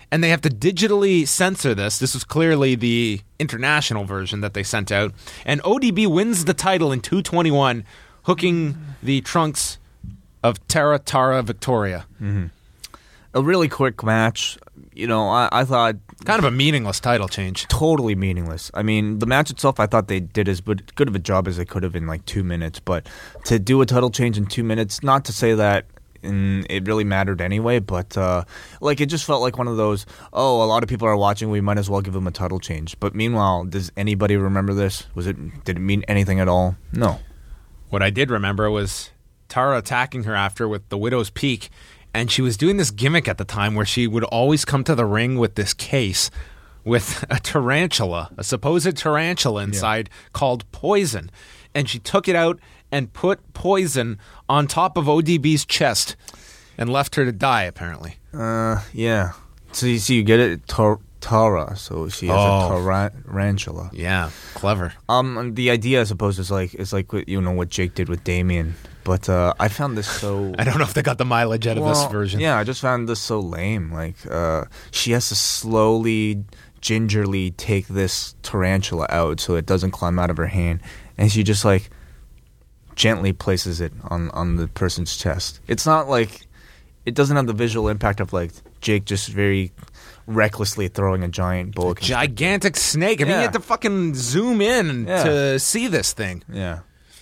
and they have to digitally censor this. This was clearly the international version that they sent out. And O D B wins the title in two twenty-one, hooking the trunks of Tara Tara Victoria. Mm-hmm. A really quick match. You know, I, I thought... Kind of a meaningless title change. Totally meaningless. I mean, the match itself, I thought they did as good good of a job as they could have in like two minutes. But to do a title change in two minutes, not to say that in, it really mattered anyway, but uh, like it just felt like one of those, oh, a lot of people are watching, we might as well give them a title change. But meanwhile, does anybody remember this? Was it Did it mean anything at all? No. What I did remember was Tara attacking her after with the Widow's Peak. And she was doing this gimmick at the time where she would always come to the ring with this case with a tarantula, a supposed tarantula inside yeah. called Poison. And she took it out and put Poison on top of O D B's chest and left her to die, apparently. Uh, yeah. So you see, you get it, Tar- Tara. So she has Oh. a tar- tarantula. Yeah, clever. Um, and the idea, I suppose, is like is like what, you know what Jake did with Damien. But uh, I found this so... I don't know if they got the mileage out of well, this version. Yeah, I just found this so lame. Like, uh, she has to slowly, gingerly take this tarantula out so it doesn't climb out of her hand. And she just, like, gently places it on, on the person's chest. It's not like... It doesn't have the visual impact of, like, Jake just very recklessly throwing a giant boa constrictor. Gigantic snake. I mean, Yeah. you had to fucking zoom in Yeah. to see this thing. Yeah.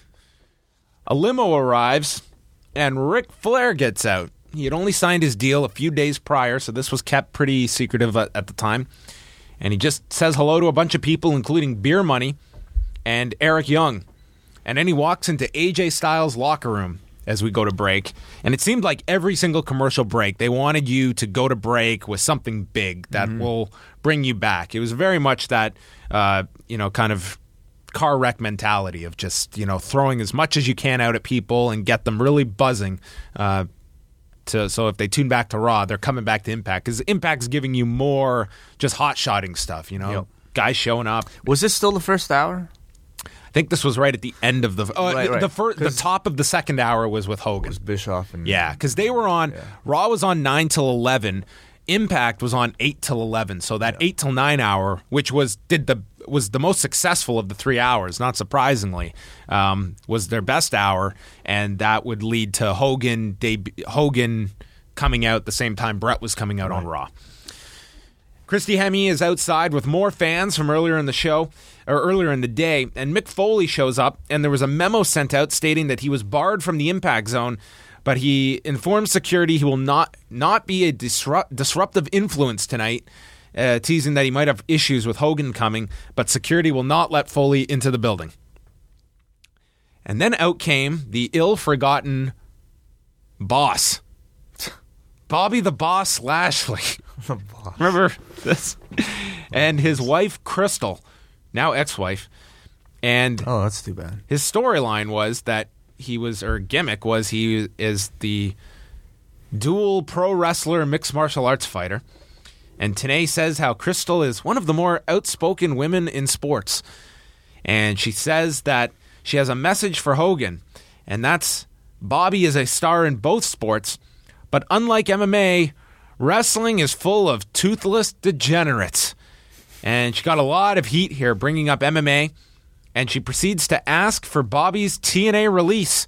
A limo arrives, and Ric Flair gets out. He had only signed his deal a few days prior, so this was kept pretty secretive at, at the time. And he just says hello to a bunch of people, including Beer Money and Eric Young. And then he walks into A J Styles' locker room as we go to break. And it seemed like every single commercial break, they wanted you to go to break with something big that Mhm. will bring you back. It was very much that, uh, you know, kind of car wreck mentality of just, you know, throwing as much as you can out at people and get them really buzzing. Uh, to so if they tune back to Raw, they're coming back to Impact because Impact's giving you more just hot-shotting stuff, you know, Yep. guys showing up. Was this still the first hour? I think this was right at the end of the uh, Right, the, right. the first the 'Cause- top of the second hour was with Hogan. Was Bischoff and... Yeah, because they were on Raw was on nine till eleven. Impact was on eight till eleven. So that eight till nine hour, which was did the was the most successful of the three hours, not surprisingly, um, was their best hour, and that would lead to Hogan deb- Hogan coming out the same time Brett was coming out on Raw. Christy Hemme is outside with more fans from earlier in the show, or earlier in the day, and Mick Foley shows up, and there was a memo sent out stating that he was barred from the Impact Zone, but he informs security he will not not be a disrupt, disruptive influence tonight, uh, teasing that he might have issues with Hogan coming, but security will not let Foley into the building. And then out came the ill-forgotten boss, Bobby the Boss Lashley. The boss. Remember this? And his wife, Crystal, now ex-wife. And oh, that's too bad. His storyline was that he was, or gimmick was, he is the dual pro wrestler, mixed martial arts fighter. And Tenay says how Crystal is one of the more outspoken women in sports. And she says that she has a message for Hogan, and that's Bobby is a star in both sports, but unlike M M A, wrestling is full of toothless degenerates. And she got a lot of heat here bringing up M M A, and she proceeds to ask for Bobby's T N A release.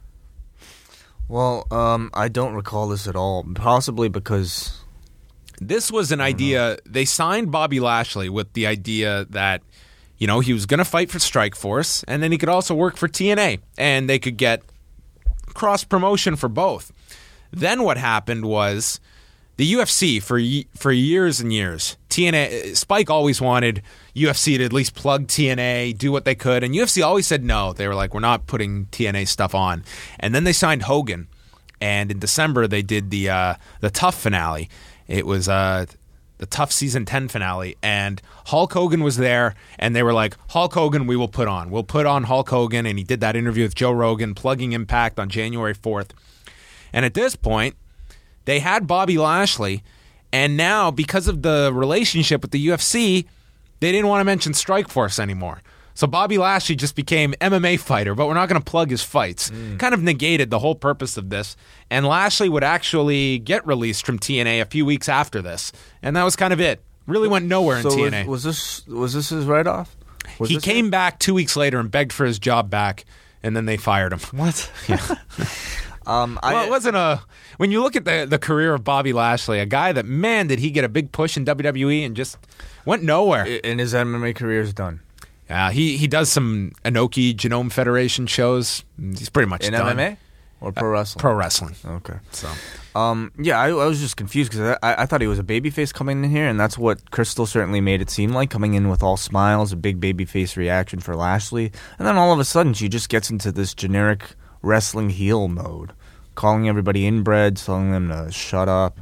Well, um, I don't recall this at all, possibly because... This was an idea, they signed Bobby Lashley with the idea that, you know, he was going to fight for Strikeforce, and then he could also work for T N A, and they could get cross-promotion for both. Then what happened was the U F C, for for years and years, T N A, Spike always wanted U F C to at least plug T N A, do what they could, and U F C always said no. They were like, we're not putting T N A stuff on. And then they signed Hogan, and in December they did the uh, the Tough finale. It was uh, the Tough Season ten finale, and Hulk Hogan was there, and they were like, Hulk Hogan we will put on. We'll put on Hulk Hogan, and he did that interview with Joe Rogan, plugging Impact on January fourth. And at this point, they had Bobby Lashley, and now, because of the relationship with the U F C, they didn't want to mention Strikeforce anymore. So Bobby Lashley just became M M A fighter, but we're not going to plug his fights. Mm. Kind of negated the whole purpose of this. And Lashley would actually get released from T N A a few weeks after this. And that was kind of it. Really went nowhere in so T N A. Was, was this was this his write-off? Was He this came it? back two weeks later and begged for his job back, and then they fired him. What? Yeah. um, I, well, it wasn't a... When you look at the, the career of Bobby Lashley, a guy that, man, did he get a big push in W W E and just went nowhere. And his M M A career is done. Yeah, he, he does some Inoki Genome Federation shows. He's pretty much In done. M M A? Or pro wrestling? Uh, pro wrestling. Okay. So, um, yeah, I, I was just confused because I, I thought he was a babyface coming in here, and that's what Crystal certainly made it seem like, coming in with all smiles, a big babyface reaction for Lashley, and then all of a sudden she just gets into this generic wrestling heel mode, calling everybody inbred, telling them to shut up.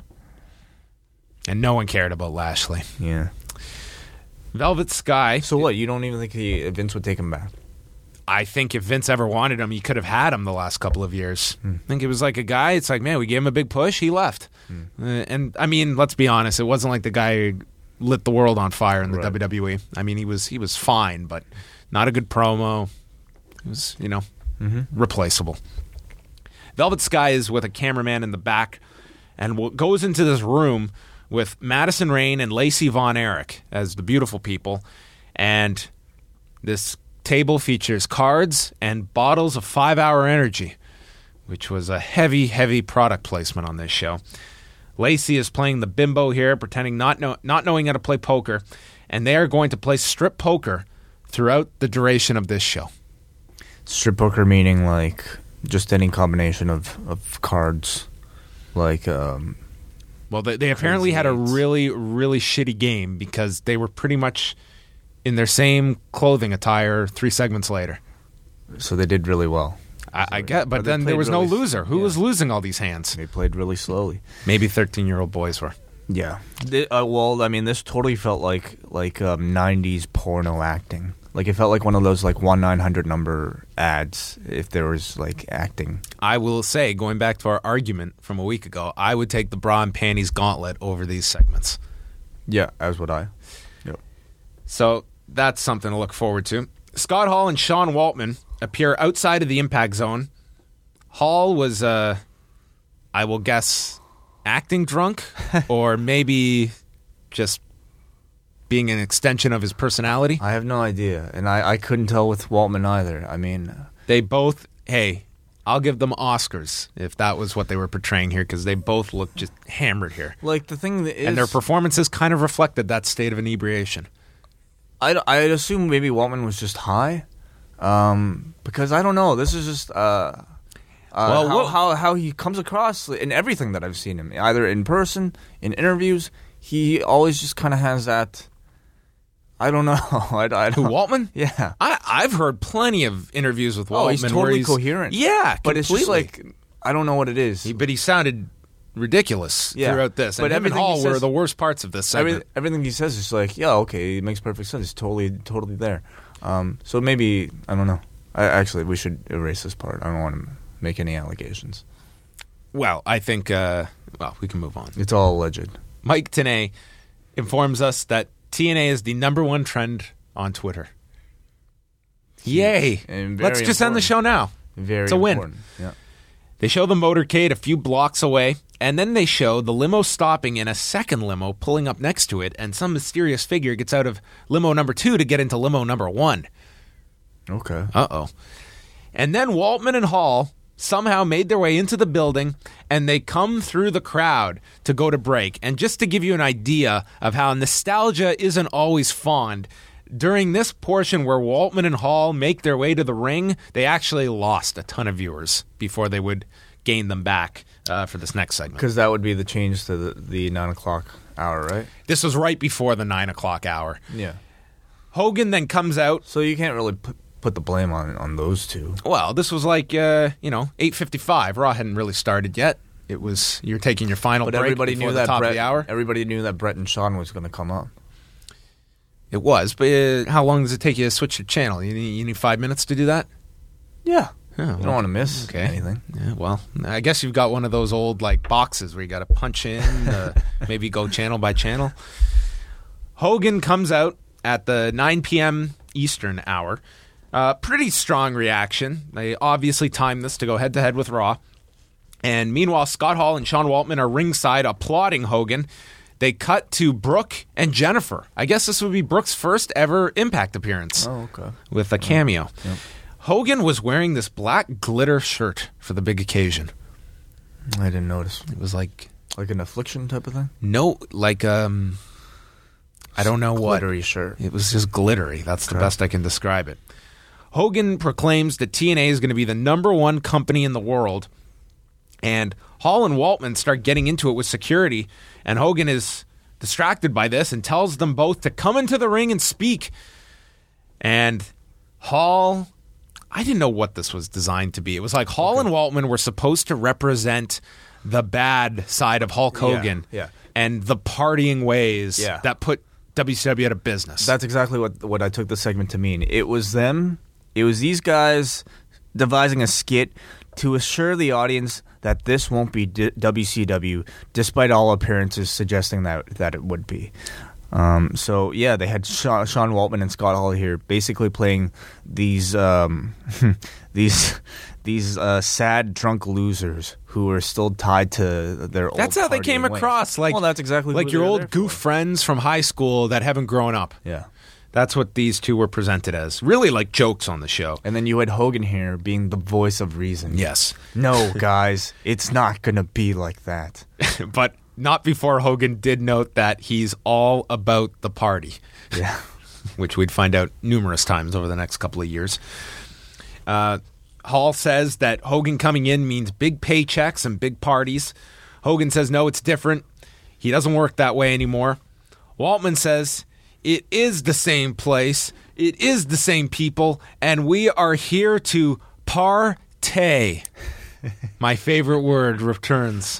And no one cared about Lashley. Yeah. Velvet Sky. So what, you don't even think he, Vince would take him back? I think if Vince ever wanted him, he could have had him the last couple of years. Hmm. I think it was like a guy, it's like, man, we gave him a big push, he left. Hmm. Uh, and, I mean, let's be honest, it wasn't like the guy lit the world on fire in the Right. W W E. I mean, he was he was fine, but not a good promo. It was, you know, Mhm. replaceable. Velvet Sky is with a cameraman in the back and w- goes into this room with Madison Rayne and Lacey Von Erich as the beautiful people. And this table features cards and bottles of five-hour energy, which was a heavy, heavy product placement on this show. Lacey is playing the bimbo here, pretending not know, not knowing how to play poker, and they are going to play strip poker throughout the duration of this show. Strip poker meaning like just any combination of, of cards, like um, Well, they, they apparently had a eights. really, really shitty game because they were pretty much in their same clothing attire three segments later. So they did really well. I, I get, Or but they then there played was no really- loser. Who yeah. was losing all these hands? They played really slowly. Maybe thirteen-year-old boys were. Yeah. They- uh, well, I mean, this totally felt like like um, nineties porno acting. Like it felt like one of those like one nine hundred number ads. If there was like acting. I will say, going back to our argument from a week ago, I would take the bra and panties gauntlet over these segments. Yeah, as would I. Yep. So that's something to look forward to. Scott Hall and Sean Waltman appear outside of the impact zone. Hall was, uh, I will guess, acting drunk, or maybe just being an extension of his personality. I have no idea, and I, I couldn't tell with Waltman either. I mean, They both, hey, I'll give them Oscars if that was what they were portraying here, because they both look just hammered here. like the thing that is, And their performances kind of reflected that state of inebriation. I I'd assume maybe Waltman was just high, um, because I don't know. This is just uh, uh, Well, how, what- how how he comes across in everything that I've seen him, either in person, in interviews. He always just kind of has that. I don't know. I, I Who, don't, Waltman? Yeah. I, I've heard plenty of interviews with Waltman Oh, he's where totally he's coherent. Yeah, but it's just completely. like I don't know what it is. He, but he sounded ridiculous Yeah. throughout this. But And him and everything he Hall were says- the worst parts of this segment. Every, everything he says is like, yeah, okay, it makes perfect sense. It's totally, totally there. Um, so maybe I don't know. I, actually, we should erase this part. I don't want to make any allegations. Well, I think, uh, well, we can move on. It's all alleged. Mike Tenay informs us that T N A is the number one trend on Twitter. Yay. And very Let's just end the important. show now. Very It's a win. important. Yeah. They show the motorcade a few blocks away, and then they show the limo stopping and a second limo pulling up next to it, and some mysterious figure gets out of limo number two to get into limo number one. Okay. Uh-oh. And then Waltman and Hall somehow made their way into the building, and they come through the crowd to go to break. And just to give you an idea of how nostalgia isn't always fond, during this portion where Waltman and Hall make their way to the ring, they actually lost a ton of viewers before they would gain them back uh, for this next segment. Because that would be the change to the, the nine o'clock hour, right? This was right before the nine o'clock hour. Yeah. Hogan then comes out. So you can't really put, put the blame on on those two. Well, this was like, uh, you know, eight fifty-five. Raw hadn't really started yet. It was, you're taking your final But break everybody before knew the that top Brett, of the hour. Everybody knew that Brett and Sean was going to come up. It was, but uh, how long does it take you to switch your channel? You need, you need five minutes to do that? Yeah. Oh, You well, don't want to miss okay. anything. Yeah, well, I guess you've got one of those old like boxes where you got to punch in, uh, maybe go channel by channel. Hogan comes out at the nine p.m. Eastern hour. Uh, pretty strong reaction. They obviously timed this to go head-to-head with Raw. And meanwhile, Scott Hall and Sean Waltman are ringside applauding Hogan. They cut to Brooke and Jennifer. I guess this would be Brooke's first ever Impact appearance. Oh, okay. With a cameo. Yep. Hogan was wearing this black glitter shirt for the big occasion. I didn't notice. It was like... Like an affliction type of thing? No, like, um... I don't know what. Glittery shirt. It was just glittery. That's the Okay. best I can describe it. Hogan proclaims that T N A is going to be the number one company in the world. And Hall and Waltman start getting into it with security. And Hogan is distracted by this and tells them both to come into the ring and speak. And Hall... I didn't know what this was designed to be. It was like Hall and Waltman were supposed to represent the bad side of Hulk Hogan Yeah, yeah. and the partying ways Yeah. that put W C W out of business. That's exactly what what I took the segment to mean. It was them. It was these guys devising a skit to assure the audience that this won't be D- W C W, despite all appearances suggesting that that it would be. Um, so yeah, they had Sean, Sean Waltman and Scott Hall here, basically playing these um, these these uh, sad drunk losers who are still tied to their. That's old how they came partying ways. across. Like, well, that's exactly like who your they were old there goof friends from high school that haven't grown up. Yeah. That's what these two were presented as. Really like jokes on the show. And then you had Hogan here being the voice of reason. Yes. No, guys, it's not going to be like that. But not before Hogan did note that he's all about the party. Yeah. Which we'd find out numerous times over the next couple of years. Uh, Hall says that Hogan coming in means big paychecks and big parties. Hogan says, no, it's different. He doesn't work that way anymore. Waltman says, it is the same place. It is the same people. And we are here to partay. My favorite word returns.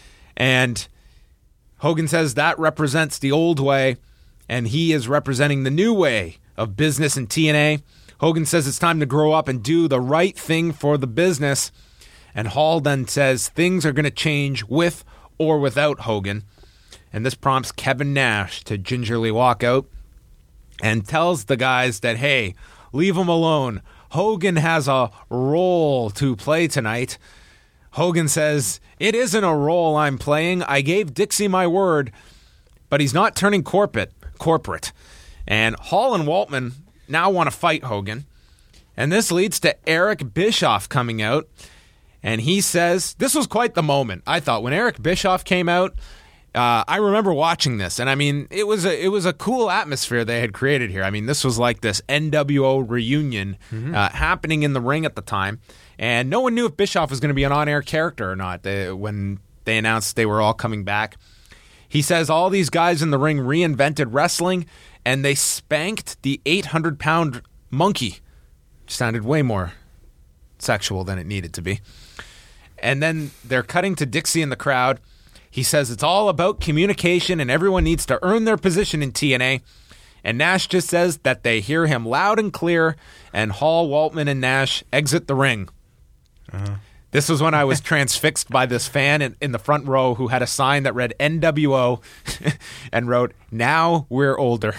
And Hogan says that represents the old way, and he is representing the new way of business in T N A. Hogan says it's time to grow up and do the right thing for the business. And Hall then says things are going to change with or without Hogan. And this prompts Kevin Nash to gingerly walk out and tells the guys that, hey, leave him alone. Hogan has a role to play tonight. Hogan says, it isn't a role I'm playing. I gave Dixie my word, but he's not turning corporate. corporate. And Hall and Waltman now want to fight Hogan. And this leads to Eric Bischoff coming out. And he says, this was quite the moment, I thought. When Eric Bischoff came out, uh, I remember watching this. And I mean, it was a, it was a cool atmosphere they had created here. I mean, this was like this N W O reunion mm-hmm. uh, happening in the ring at the time. And no one knew if Bischoff was going to be an on-air character or not they, when they announced they were all coming back. He says all these guys in the ring reinvented wrestling, and they spanked the eight hundred pound monkey. Sounded way more sexual than it needed to be. And then they're cutting to Dixie in the crowd. He says it's all about communication, and everyone needs to earn their position in T N A. And Nash just says that they hear him loud and clear, and Hall, Waltman, and Nash exit the ring. Uh-huh. This was when I was transfixed by this fan in, in the front row who had a sign that read N W O and wrote, now we're older.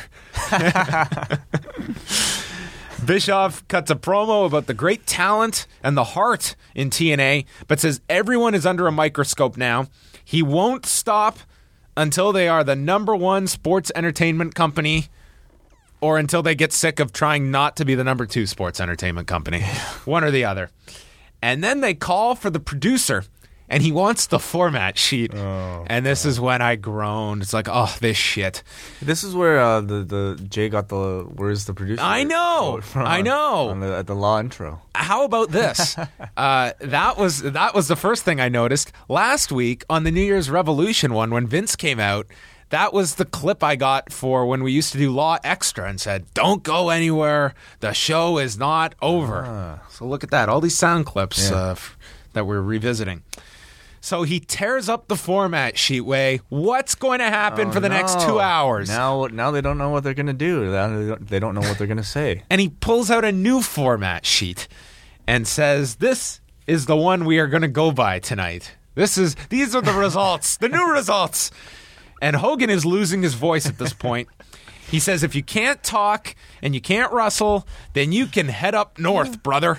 Bischoff cuts a promo about the great talent and the heart in T N A, but says everyone is under a microscope now. He won't stop until they are the number one sports entertainment company or until they get sick of trying not to be the number two sports entertainment company. One or the other. And then they call for the producer, and he wants the format sheet. Oh, and this God. is when I groaned. It's like, oh, this shit. This is where uh, the, the Jay got the where's the producer? I know. From, I know. On the, at the Law intro. How about this? uh, that was that was the first thing I noticed. Last week on the New Year's Revolution one, when Vince came out, that was the clip I got for when we used to do Law Extra and said, don't go anywhere. The show is not over. Ah. So look at that. All these sound clips yeah. uh, f- that we're revisiting. So he tears up the format sheet, Way. What's going to happen oh, for the no. next two hours? Now now they don't know what they're going to do. They don't know what they're going to say. And he pulls out a new format sheet and says, this is the one we are going to go by tonight. This is These are the results, the new results. And Hogan is losing his voice at this point. He says, if you can't talk and you can't wrestle, then you can head up north, brother.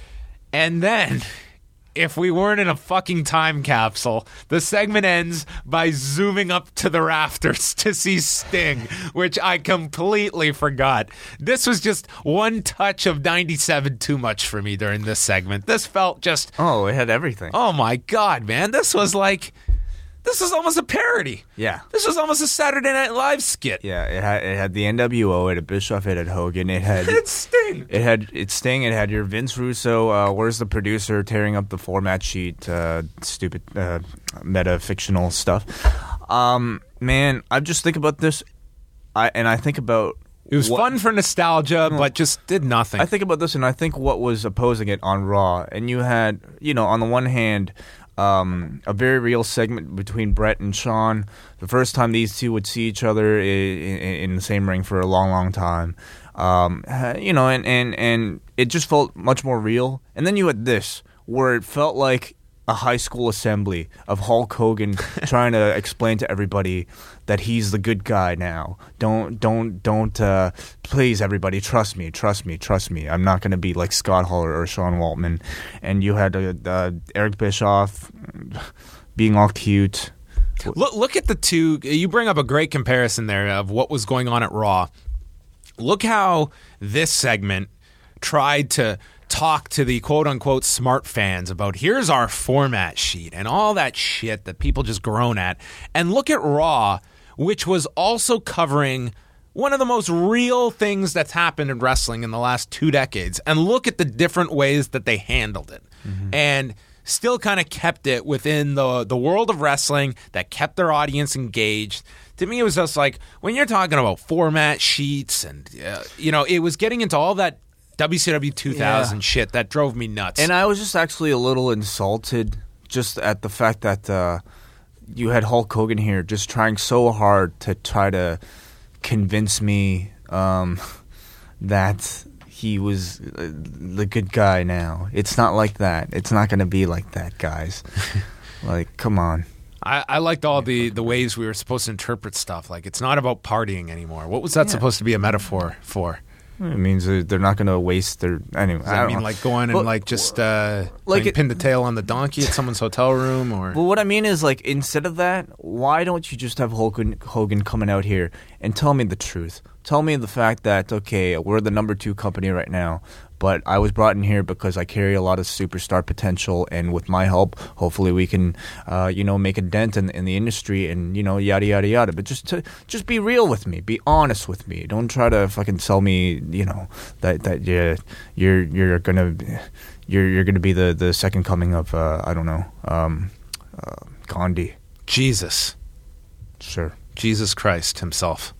And then, if we weren't in a fucking time capsule, the segment ends by zooming up to the rafters to see Sting, which I completely forgot. This was just one touch of ninety-seven too much for me during this segment. This felt just... Oh, it had everything. Oh, my God, man. This was like... This was almost a parody. Yeah. This was almost a Saturday Night Live skit. Yeah, it had it had the N W O, it had Bischoff, it had Hogan, it had It's Sting. It had it's Sting. It had your Vince Russo. Uh, where's the producer tearing up the format sheet? Uh, stupid uh, meta fictional stuff. Um, man, I just think about this, I and I think about it was what, fun for nostalgia, but just did nothing. I think about this, and I think what was opposing it on Raw, and you had, you know, on the one hand. Um, a very real segment between Brett and Shawn. The first time these two would see each other in, in, in the same ring for a long, long time. Um, you know, and, and, and it just felt much more real. And then you had this, where it felt like a high school assembly of Hulk Hogan trying to explain to everybody that he's the good guy now. Don't, don't, don't, uh, please, everybody, trust me, trust me, trust me. I'm not going to be like Scott Hall or Sean Waltman. And you had uh, uh, Eric Bischoff being all cute. Look, look at the two. You bring up a great comparison there of what was going on at Raw. Look how this segment tried to talk to the quote-unquote smart fans about here's our format sheet and all that shit that people just groan at. And look at Raw, which was also covering one of the most real things that's happened in wrestling in the last two decades. And look at the different ways that they handled it. Mm-hmm. And still kind of kept it within the, the world of wrestling that kept their audience engaged. To me, it was just like, when you're talking about format sheets and, uh, you know, it was getting into all that W C W two thousand yeah. shit that drove me nuts. And I was just actually a little insulted just at the fact that uh, you had Hulk Hogan here just trying so hard to try to convince me um, that he was the good guy now. It's not like that. It's not going to be like that, guys. Like, come on. I, I liked all the, the ways we were supposed to interpret stuff. Like, it's not about partying anymore. What was that yeah. supposed to be a metaphor for? It means they're not going to waste their... Anyway, Does that I mean know. like going and but, like just uh, like it, pin the tail on the donkey at someone's hotel room? Or Well, what I mean is, like, instead of that, why don't you just have Hogan, Hogan coming out here and tell me the truth? Tell me the fact that, okay, we're the number two company right now, but I was brought in here because I carry a lot of superstar potential, and with my help, hopefully we can, uh, you know, make a dent in, in the industry, and you know, yada yada yada. But just to just be real with me, be honest with me. Don't try to fucking sell me, you know, that that you're you're you're gonna you're you're gonna be the, the second coming of uh, I don't know, um, uh, Gandhi. Jesus, sure, Jesus Christ himself.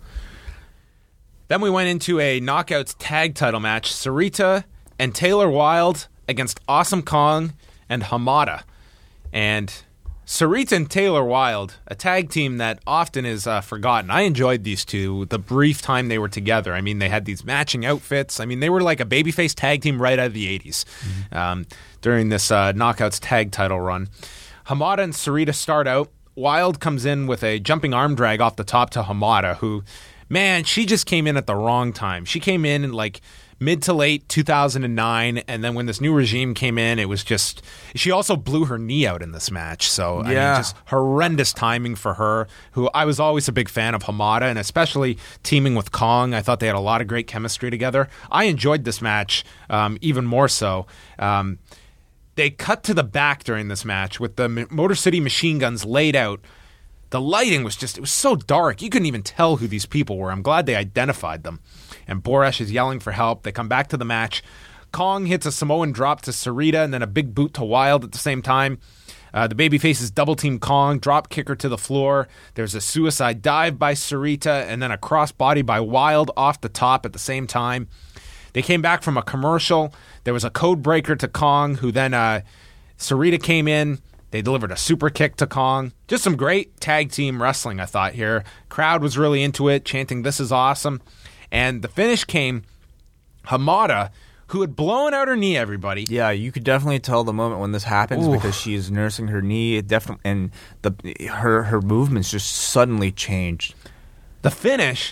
Then we went into a Knockouts tag title match, Sarita and Taylor Wilde against Awesome Kong and Hamada. And Sarita and Taylor Wilde, a tag team that often is uh, forgotten. I enjoyed these two, the brief time they were together. I mean, they had these matching outfits. I mean, they were like a babyface tag team right out of the eighties mm-hmm. um, during this uh, Knockouts tag title run. Hamada and Sarita start out. Wilde comes in with a jumping arm drag off the top to Hamada, who... Man, she just came in at the wrong time. She came in in like mid to late two thousand nine, and then when this new regime came in, it was just... She also blew her knee out in this match, so yeah. I mean, just horrendous timing for her, who I was always a big fan of Hamada, and especially teaming with Kong. I thought they had a lot of great chemistry together. I enjoyed this match um, even more so. Um, they cut to the back during this match with the Motor City Machine Guns laid out. The lighting was just, it was so dark. You couldn't even tell who these people were. I'm glad they identified them. And Boresh is yelling for help. They come back to the match. Kong hits a Samoan drop to Sarita and then a big boot to Wilde at the same time. Uh, the babyfaces double team Kong, drop kicker to the floor. There's a suicide dive by Sarita and then a crossbody by Wilde off the top at the same time. They came back from a commercial. There was a code breaker to Kong, who then uh, Sarita came in. They delivered a super kick to Kong. Just some great tag team wrestling, I thought, here. Crowd was really into it, chanting, "This is awesome." And the finish came, Hamada, who had blown out her knee, everybody. Yeah, you could definitely tell the moment when this happens Ooh. because she is nursing her knee. It definitely, and the her her movements just suddenly changed. The finish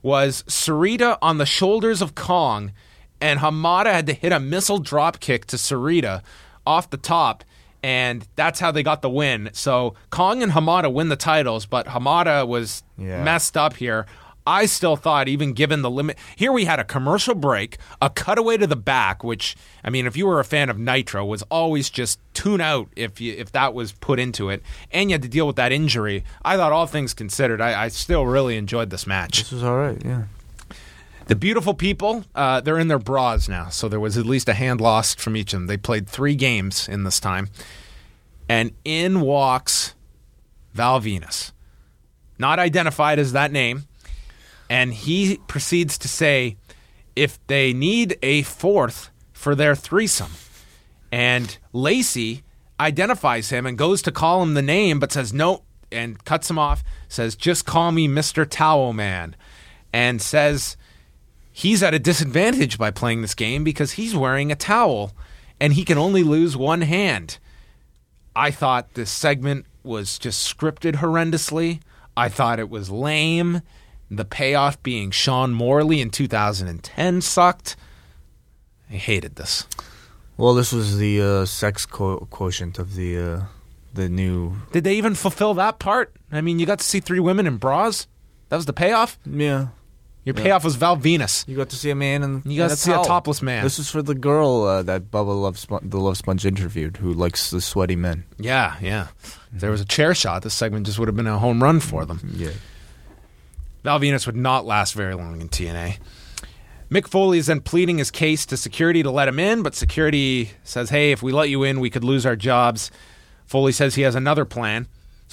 was Sarita on the shoulders of Kong, and Hamada had to hit a missile drop kick to Sarita off the top, and that's how they got the win. So Kong and Hamada win the titles, but Hamada was Yeah. messed up here. I still thought, even given the limit, here we had a commercial break, a cutaway to the back, which, I mean, if you were a fan of Nitro, was always just tune out if you, if that was put into it, and you had to deal with that injury. I thought, all things considered, I, I still really enjoyed this match. This was all right, yeah. The beautiful people, uh, they're in their bras now, so there was at least a hand lost from each of them. They played three games in this time, and in walks Val Venus, not identified as that name. And he proceeds to say if they need a fourth for their threesome. And Lacey identifies him and goes to call him the name, but says no, and cuts him off, says, just call me Mister Towel Man. And says he's at a disadvantage by playing this game because he's wearing a towel and he can only lose one hand. I thought this segment was just scripted horrendously. I thought it was lame. The payoff being Sean Morley in two thousand ten sucked. I hated this. Well, this was the uh, sex co- quotient of the uh, the new... Did they even fulfill that part? I mean, you got to see three women in bras? That was the payoff? Yeah. Your Yeah. payoff was Val Venus. You got to see a man and You got to see a topless man. This is for the girl uh, that Bubba Love Spon- the Love Sponge interviewed, who likes the sweaty men. Yeah, yeah. If there was a chair shot, this segment just would have been a home run for them. Yeah. Val Venus would not last very long in T N A. Mick Foley is then pleading his case to security to let him in, but security says, hey, if we let you in, we could lose our jobs. Foley says he has another plan.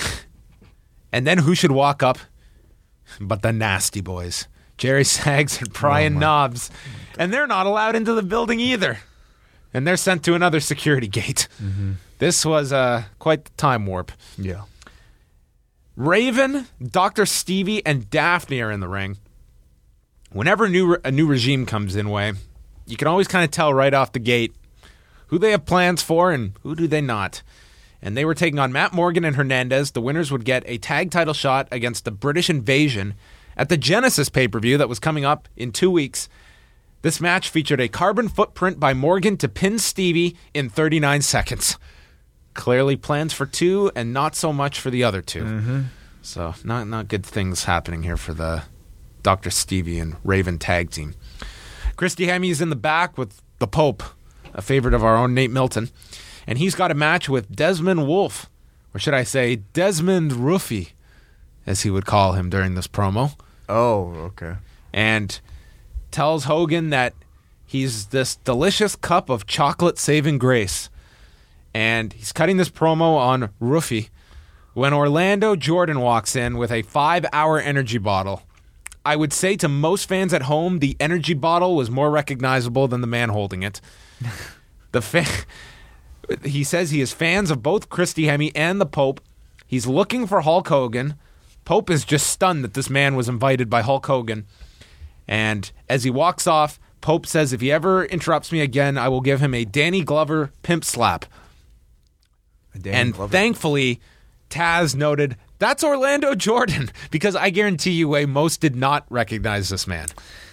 And then who should walk up but the Nasty Boys, Jerry Sags and Brian Oh, my- Knobs. And they're not allowed into the building either. And they're sent to another security gate. Mm-hmm. This was uh, quite the time warp. Yeah. Raven, Doctor Stevie, and Daphne are in the ring. Whenever new, a new regime comes in way, you can always kind of tell right off the gate who they have plans for and who do they not. And they were taking on Matt Morgan and Hernandez. The winners would get a tag title shot against the British Invasion at the Genesis pay-per-view that was coming up in two weeks. This match featured a carbon footprint by Morgan to pin Stevie in thirty-nine seconds. Clearly plans for two and not so much for the other two. Mm-hmm. So not not good things happening here for the Doctor Stevie and Raven tag team. Christy Hemme in the back with the Pope, a favorite of our own Nate Milton. And he's got a match with Desmond Wolf, or should I say Desmond Roofy, as he would call him during this promo. Oh, okay. And tells Hogan that he's this delicious cup of chocolate saving grace. And he's cutting this promo on Roofy when Orlando Jordan walks in with a five-hour energy bottle. I would say to most fans at home, the energy bottle was more recognizable than the man holding it. The fa- He says he is fans of both Christy Hemme and the Pope. He's looking for Hulk Hogan. Pope is just stunned that this man was invited by Hulk Hogan. And as he walks off, Pope says if he ever interrupts me again, I will give him a Danny Glover pimp slap. Danny and Glover. thankfully, Taz noted, that's Orlando Jordan, because I guarantee you way most did not recognize this man.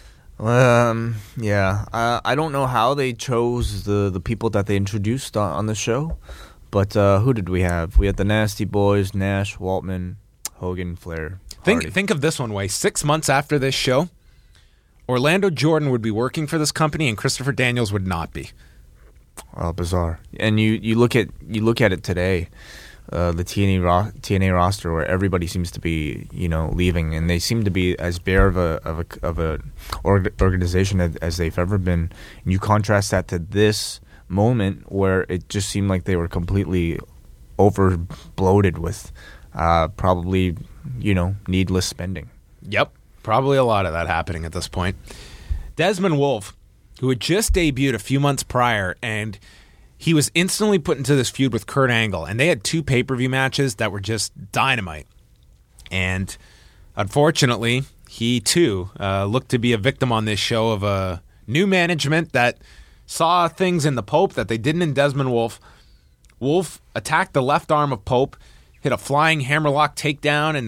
Um. Yeah. I I don't know how they chose the, the people that they introduced on, on the show, but uh, who did we have? We had the Nasty Boys, Nash, Waltman, Hogan, Flair. Think Hardy. think of this one way. Six months after this show, Orlando Jordan would be working for this company, and Christopher Daniels would not be. Oh, bizarre. And you, you look at you look at it today, uh, the T N A ro- T N A roster where everybody seems to be you know leaving, and they seem to be as bare of a of a of a org- organization as, as they've ever been. And you contrast that to this moment where it just seemed like they were completely over bloated with uh, probably you know needless spending. Yep, probably a lot of that happening at this point. Desmond Wolf, who had just debuted a few months prior, and he was instantly put into this feud with Kurt Angle, and they had two pay-per-view matches that were just dynamite. And unfortunately, he too uh, looked to be a victim on this show of a new management that saw things in the Pope that they didn't in Desmond Wolf. Wolf attacked the left arm of Pope, hit a flying hammerlock takedown, and then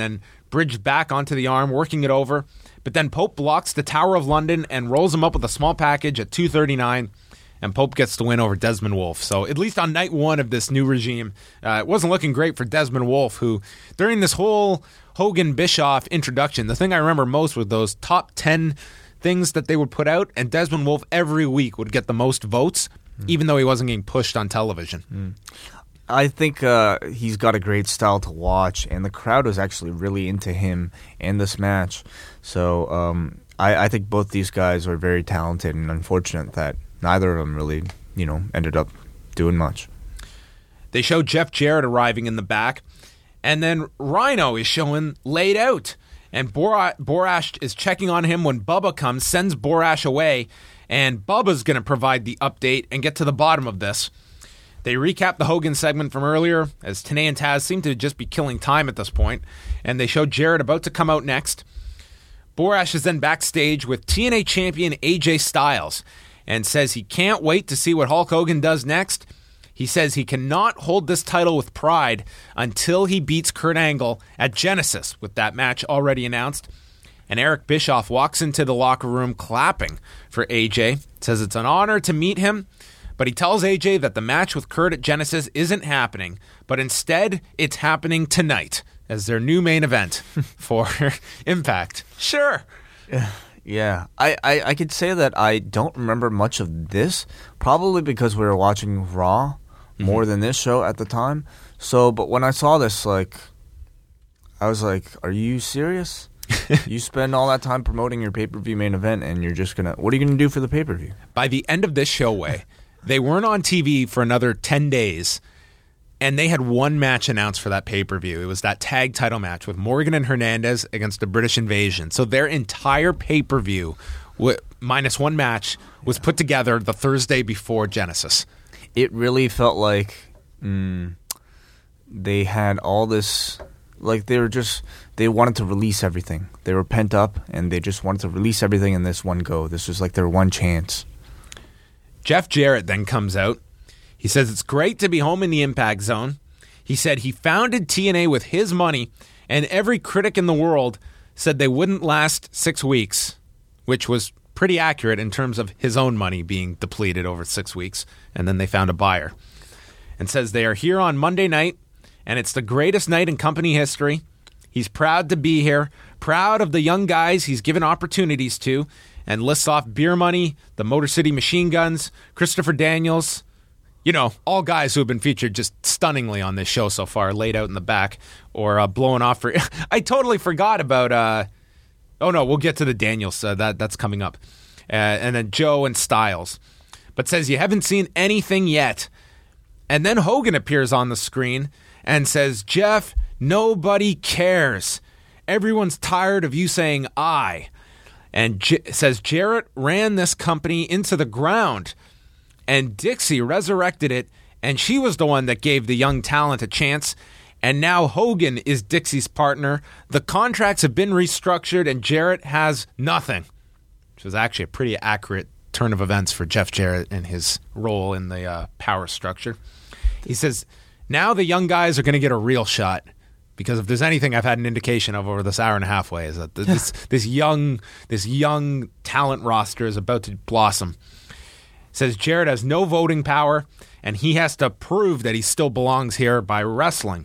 bridged back onto the arm, working it over. But then Pope blocks the Tower of London and rolls him up with a small package at two thirty-nine. And Pope gets the win over Desmond Wolfe. So at least on night one of this new regime, uh, it wasn't looking great for Desmond Wolfe, who during this whole Hogan-Bischoff introduction, the thing I remember most were those top ten things that they would put out, and Desmond Wolfe every week would get the most votes, mm. even though he wasn't getting pushed on television. Mm. I think uh, he's got a great style to watch, and the crowd was actually really into him and this match. So um, I, I think both these guys are very talented, and unfortunate that neither of them really, you know, ended up doing much. They show Jeff Jarrett arriving in the back, and then Rhino is showing laid out. And Bor- Borash is checking on him when Bubba comes, sends Borash away, and Bubba's going to provide the update and get to the bottom of this. They recap the Hogan segment from earlier, as Tenay and Taz seem to just be killing time at this point, and they show Jarrett about to come out next. Borash is then backstage with T N A champion A J Styles, and says he can't wait to see what Hulk Hogan does next. He says he cannot hold this title with pride until he beats Kurt Angle at Genesis, with that match already announced. And Eric Bischoff walks into the locker room clapping for A J. Says it's an honor to meet him, but he tells A J that the match with Kurt at Genesis isn't happening, but instead it's happening tonight as their new main event for Impact. Sure. Yeah. Yeah, I, I, I could say that I don't remember much of this, probably because we were watching Raw more mm-hmm. than this show at the time. So, but when I saw this, like, I was like, are you serious? You spend all that time promoting your pay-per-view main event, and you're just going to, what are you going to do for the pay-per-view? By the end of this show, Way, they weren't on T V for another ten days, and they had one match announced for that pay-per-view. It was that tag title match with Morgan and Hernandez against the British Invasion. So their entire pay-per-view, w- minus one match, was yeah. put together the Thursday before Genesis. It really felt like mm, they had all this, like they were just, they wanted to release everything. They were pent up, and they just wanted to release everything in this one go. This was like their one chance. Jeff Jarrett then comes out. He says it's great to be home in the Impact Zone. He said he founded T N A with his money, and every critic in the world said they wouldn't last six weeks, which was pretty accurate in terms of his own money being depleted over six weeks, and then they found a buyer. And says they are here on Monday night, and it's the greatest night in company history. He's proud to be here, proud of the young guys he's given opportunities to, and lists off Beer Money, the Motor City Machine Guns, Christopher Daniels. You know, all guys who have been featured just stunningly on this show so far, laid out in the back or uh, blowing off for. I totally forgot about. Uh, oh no, we'll get to the Daniels. Uh, that that's coming up, uh, and then Joe and Styles. But says you haven't seen anything yet, and then Hogan appears on the screen and says, "Jeff, nobody cares. Everyone's tired of you saying I." And J- says Jarrett ran this company into the ground. And Dixie resurrected it, and she was the one that gave the young talent a chance. And now Hogan is Dixie's partner. The contracts have been restructured, and Jarrett has nothing. Which was actually a pretty accurate turn of events for Jeff Jarrett and his role in the uh, power structure. He says, now the young guys are going to get a real shot. Because if there's anything I've had an indication of over this hour and a half way is that this, this young this young talent roster is about to blossom. Says Jarrett has no voting power, and he has to prove that he still belongs here by wrestling.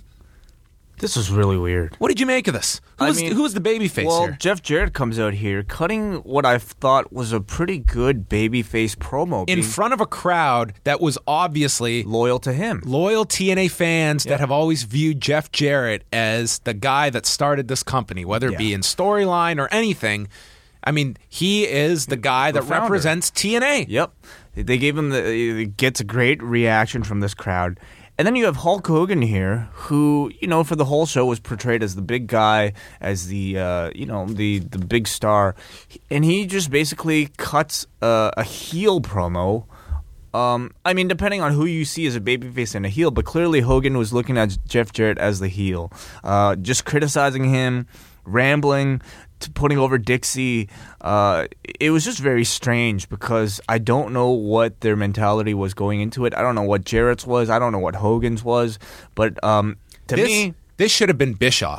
This was really weird. What did you make of this? Who, I was, mean, who was the babyface well, here? Jeff Jarrett comes out here cutting what I thought was a pretty good babyface promo. In front of a crowd that was obviously loyal to him. Loyal T N A fans yeah. that have always viewed Jeff Jarrett as the guy that started this company, whether it yeah. be in storyline or anything. I mean, he is the guy the that founder. represents T N A. Yep. They gave him the, it gets a great reaction from this crowd. And then you have Hulk Hogan here, who, you know, for the whole show was portrayed as the big guy, as the, uh, you know, the, the big star. And he just basically cuts uh, a heel promo. Um, I mean, depending on who you see as a babyface and a heel, but clearly Hogan was looking at Jeff Jarrett as the heel. Uh, just criticizing him, rambling, to putting over Dixie. Uh, it was just very strange because I don't know what their mentality was going into it. I don't know what Jarrett's was. I don't know what Hogan's was. But um, to this, me... This should have been Bischoff.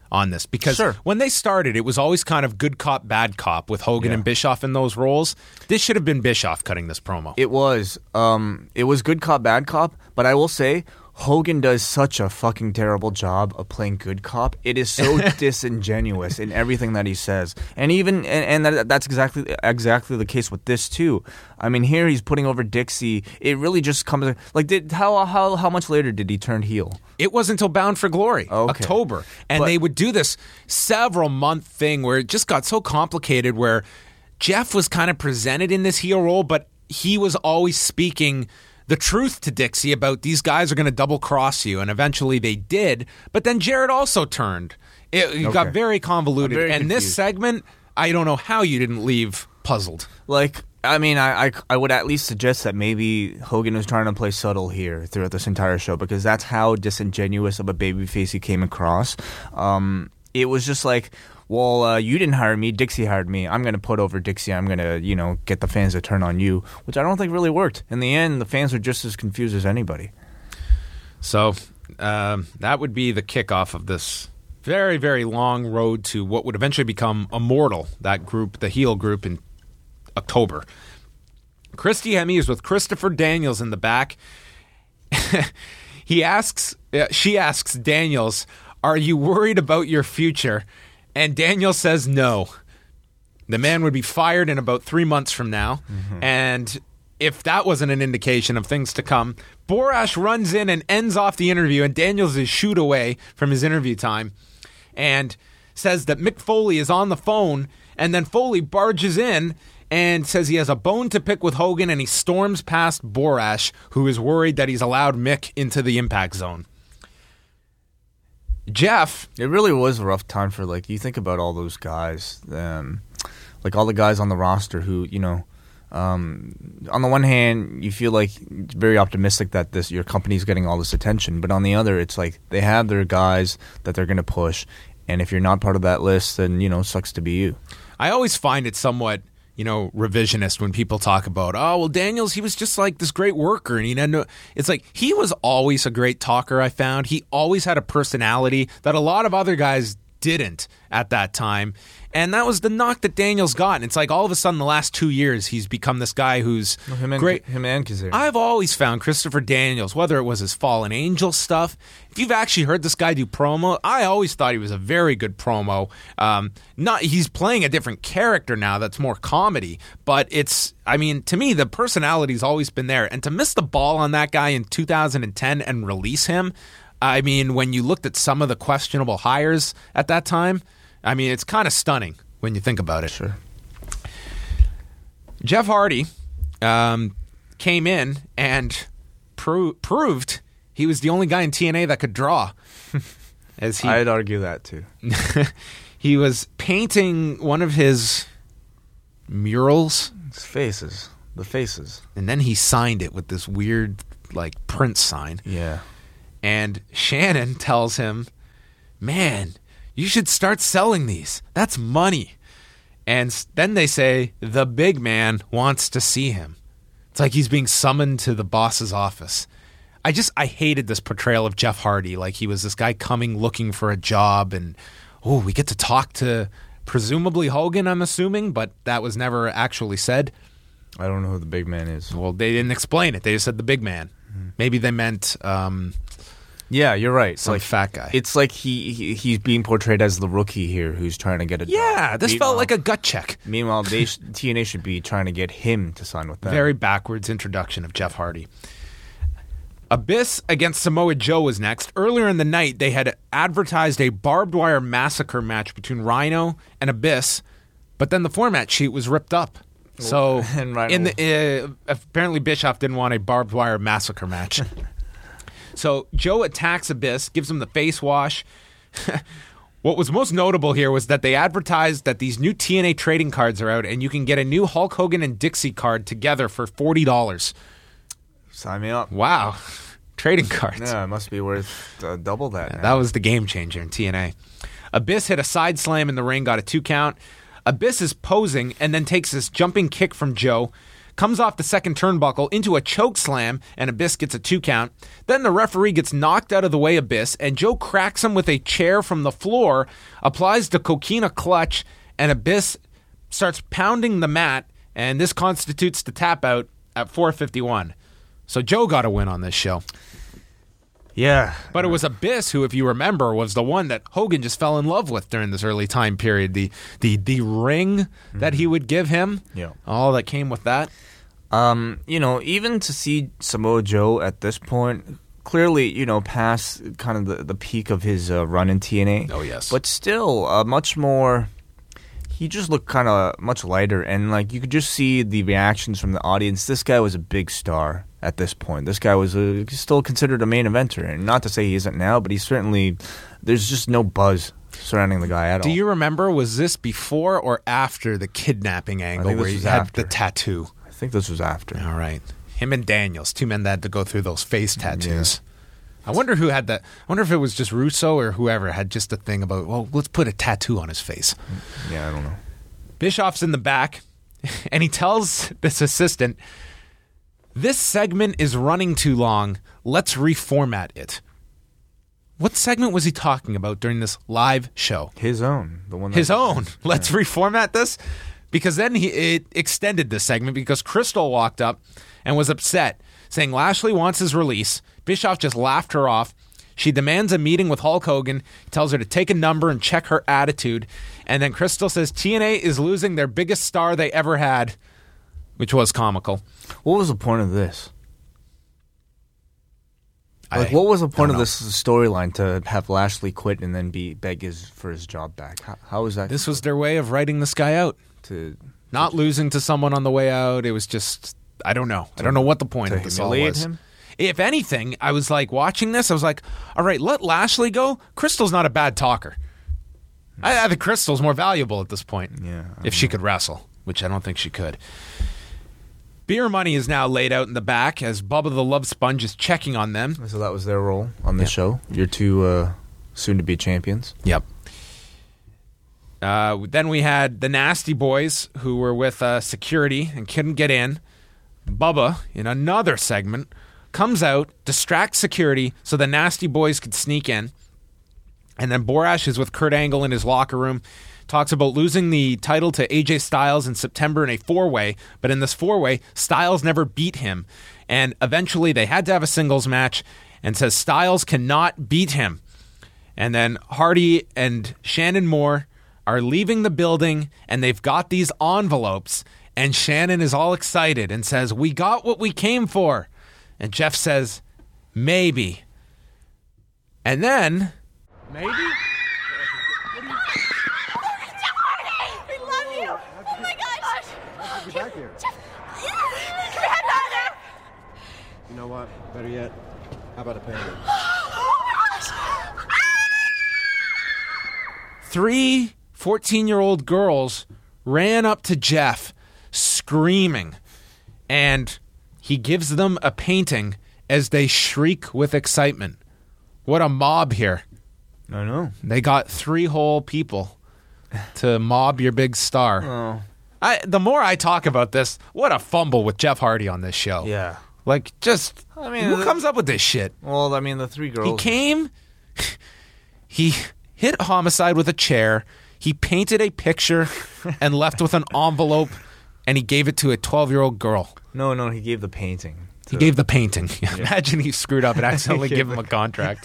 on this because Sure. when they started, it was always kind of good cop, bad cop with Hogan Yeah. and Bischoff in those roles. This should have been Bischoff cutting this promo. It was. Um, it was good cop, bad cop. But I will say, Hogan does such a fucking terrible job of playing good cop. It is so disingenuous in everything that he says, and even and, and that, that's exactly exactly the case with this too. I mean, here he's putting over Dixie. It really just comes like did how how how much later did he turn heel? It wasn't until Bound for Glory, Okay. October, and But- they would do this several month thing where it just got so complicated. Where Jeff was kind of presented in this heel role, but he was always speaking the truth to Dixie about these guys are going to double cross you, and eventually they did. But then Jarrett also turned. It, it got Okay. very convoluted, I'm very and this confused. segment, I don't know how you didn't leave puzzled. Like, I mean, I, I, I would at least suggest that maybe Hogan was trying to play subtle here throughout this entire show because that's how disingenuous of a babyface he came across. Um, it was just like, well, uh, you didn't hire me, Dixie hired me. I'm going to put over Dixie. I'm going to, you know, get the fans to turn on you, which I don't think really worked. In the end, the fans were just as confused as anybody. So um, that would be the kickoff of this very, very long road to what would eventually become Immortal, that group, the heel group in October. Christy Hemme is with Christopher Daniels in the back. he asks, uh, she asks Daniels, "Are you worried about your future?" And Daniels says no. The man would be fired in about three months from now. Mm-hmm. And if that wasn't an indication of things to come, Borash runs in and ends off the interview, and Daniels is shooed away from his interview time and says that Mick Foley is on the phone, and then Foley barges in and says he has a bone to pick with Hogan, and he storms past Borash, who is worried that he's allowed Mick into the Impact Zone. Jeff. It really was a rough time for, like, you think about all those guys, um, like all the guys on the roster who, you know, um, on the one hand, you feel like it's very optimistic that this your company's getting all this attention, but on the other, it's like they have their guys that they're going to push, and if you're not part of that list, then, you know, sucks to be you. I always find it somewhat, you know, revisionist when people talk about, oh, well, Daniels, he was just like this great worker. And he had no, it's like he was always a great talker, I found. He always had a personality that a lot of other guys didn't at that time. And that was the knock that Daniels got. And it's like all of a sudden the last two years he's become this guy who's Well, him and, great. Him and Kazarian. I've always found Christopher Daniels, whether it was his Fallen Angel stuff, if you've actually heard this guy do promo, I always thought he was a very good promo. Um, not he's playing a different character now that's more comedy, but it's, I mean, to me, the personality's always been there. And to miss the ball on that guy in two thousand ten and release him, I mean, when you looked at some of the questionable hires at that time, I mean, it's kind of stunning when you think about it. Sure. Jeff Hardy um, came in and pro- proved he was the only guy in T N A that could draw. As he, I'd argue that too. he was painting one of his murals. His faces. The faces. And then he signed it with this weird, like, Prince sign. Yeah. And Shannon tells him, man, you should start selling these. That's money. And s- then they say, the big man wants to see him. It's like he's being summoned to the boss's office. I just, I hated this portrayal of Jeff Hardy. Like he was this guy coming looking for a job. And, oh, we get to talk to presumably Hogan, I'm assuming, but that was never actually said. I don't know who the big man is. Well, they didn't explain it. They just said the big man. Mm-hmm. Maybe they meant... Um, Yeah, you're right. Some like fat guy. It's like he, he he's being portrayed as the rookie here, who's trying to get a job. Yeah, this Meanwhile- felt like a gut check. Meanwhile, they sh- T N A should be trying to get him to sign with them. Very backwards introduction of Jeff Hardy. Abyss against Samoa Joe was next. Earlier in the night, they had advertised a barbed wire massacre match between Rhino and Abyss, but then the format sheet was ripped up. So, And Rhino- in the, uh, apparently Bischoff didn't want a barbed wire massacre match. So Joe attacks Abyss, gives him the face wash. What was most notable here was that they advertised that these new T N A trading cards are out, and you can get a new Hulk Hogan and Dixie card together for forty dollars. Sign me up. Wow. Trading cards. Yeah, it must be worth uh, double that. now. That was the game changer in T N A. Abyss hit a side slam in the ring, got a two count. Abyss is posing and then takes this jumping kick from Joe, comes off the second turnbuckle into a choke slam, and Abyss gets a two count. Then the referee gets knocked out of the way, Abyss, and Joe cracks him with a chair from the floor, applies the coquina clutch, and Abyss starts pounding the mat, and this constitutes the tap out at four fifty-one. So Joe got a win on this show. Yeah. But it was Abyss who, if you remember, was the one that Hogan just fell in love with during this early time period. The the the ring mm-hmm. that he would give him, yeah. all that came with that. Um, you know, even to see Samoa Joe at this point, clearly, you know, past kind of the, the peak of his uh, run in T N A. Oh, yes. But still, uh, much more... He just looked kind of much lighter, and like you could just see the reactions from the audience. This guy was a big star at this point. This guy was a, still considered a main eventer, and not to say he isn't now, but he's certainly. There's just no buzz surrounding the guy at Do all. Do you remember? Was this before or after the kidnapping angle where he had the tattoo? I think this was after. All right, him and Daniels, two men that had to go through those face tattoos. Yeah. I wonder who had that. I wonder if it was just Russo or whoever had just a thing about, well, let's put a tattoo on his face. Yeah, I don't know. Bischoff's in the back, and he tells this assistant, this segment is running too long. Let's reformat it. What segment was he talking about during this live show? His own. The one. His own. Let's yeah. reformat this? Because then he it extended the segment because Crystal walked up and was upset, saying Lashley wants his release. Bischoff just laughed her off. She demands a meeting with Hulk Hogan, tells her to take a number and check her attitude. And then Crystal says T N A is losing their biggest star they ever had, which was comical. What was the point of this? Like, I what was the point don't of this storyline to have Lashley quit and then be beg his for his job back? How, how was that? This was their way of writing this guy out. To Not losing to someone on the way out. It was just, I don't know. I don't know what the point of this all was. Him? If anything, I was like watching this, I was like, all right, let Lashley go. Crystal's not a bad talker. I, I think Crystal's more valuable at this point. Yeah, if she could wrestle, which I don't think she could. Beer Money is now laid out in the back as Bubba the Love Sponge is checking on them. So that was their role on the yeah. show. Your two uh, soon-to-be champions. Yep. Uh, then we had the Nasty Boys who were with uh, security and couldn't get in. Bubba, in another segment, comes out, distracts security so the Nasty Boys could sneak in. And then Borash is with Kurt Angle in his locker room, talks about losing the title to A J Styles in September in a four-way, but in this four-way, Styles never beat him. And eventually they had to have a singles match and says Styles cannot beat him. And then Hardy and Shannon Moore are leaving the building, and they've got these envelopes, and Shannon is all excited and says, we got what we came for. And Jeff says, maybe. And then... Maybe? We love you! Oh my gosh! How'd you get back here? Jeff, can we head down there? You know what? Better yet, how about a painting? Oh my gosh! Three fourteen-year-old girls ran up to Jeff screaming, and he gives them a painting as they shriek with excitement. What a mob here. I know. They got three whole people to mob your big star. Oh. I, the more I talk about this, what a fumble with Jeff Hardy on this show. Yeah. Like, just, I mean, who the, comes up with this shit? Well, I mean, the three girls. He came, he hit Homicide with a chair, he painted a picture and left with an envelope, and he gave it to a twelve-year-old girl. No, no, he gave the painting. He gave the painting. Yeah. Imagine he screwed up and accidentally gave him a contract.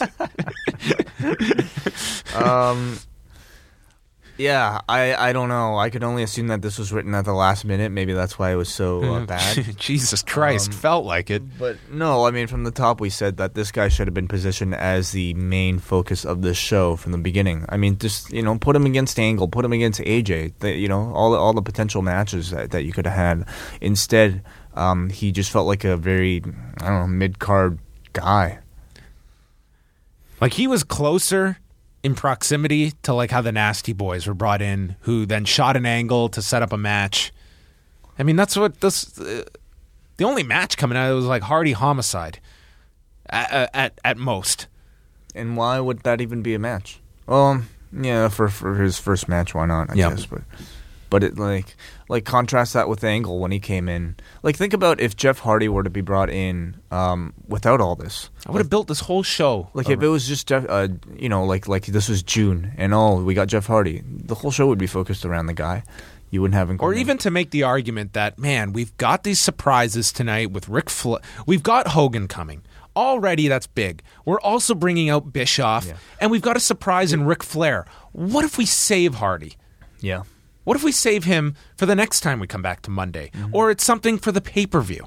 um, yeah, I, I don't know. I could only assume that this was written at the last minute. Maybe that's why it was so uh, bad. Jesus Christ, um, felt like it. But no, I mean, from the top we said that this guy should have been positioned as the main focus of this show from the beginning. I mean, just, you know, put him against Angle, put him against A J, the, you know, all the, all the potential matches that, that you could have had. Instead... Um, he just felt like a very, I don't know, mid-card guy. Like, he was closer in proximity to, like, how the Nasty Boys were brought in, who then shot an angle to set up a match. I mean, that's what this... Uh, the only match coming out was, like, Hardy Homicide at, at, at most. And why would that even be a match? Well, yeah, for, for his first match, why not, I yep. guess. But, But it like like contrast that with Angle when he came in. Like think about if Jeff Hardy were to be brought in um, without all this. I would have built this whole show. Like if it was just Jeff, uh, you know, like like this was June and oh, we got Jeff Hardy. The whole show would be focused around the guy. You wouldn't have him. Or even to make the argument that, man, we've got these surprises tonight with Ric Flair. We've got Hogan coming. Already, that's big. We're also bringing out Bischoff, yeah. and we've got a surprise in Ric Flair. What if we save Hardy? Yeah. What if we save him for the next time we come back to Monday? Mm-hmm. Or it's something for the pay-per-view?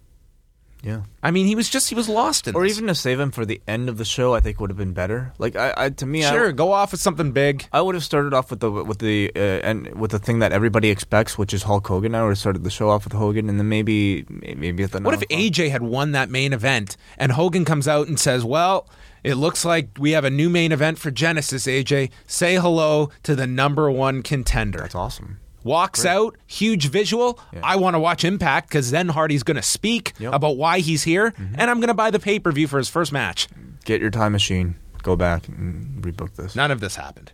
Yeah. I mean, he was just, he was lost in Or this. even to save him for the end of the show, I think would have been better. Like, I, I to me, Sure, I, go off with something big. I would have started off with the with the uh, and with the thing that everybody expects, which is Hulk Hogan. I would have started the show off with Hogan, and then maybe maybe at the What if A J had won that main event, and Hogan comes out and says, well, it looks like we have a new main event for Genesis, A J. Say hello to the number one contender. That's awesome. Walks Great. out, huge visual. Yeah. I want to watch Impact because then Hardy's going to speak yep. about why he's here, mm-hmm. and I'm going to buy the pay-per-view for his first match. Get your time machine. Go back and rebook this. None of this happened.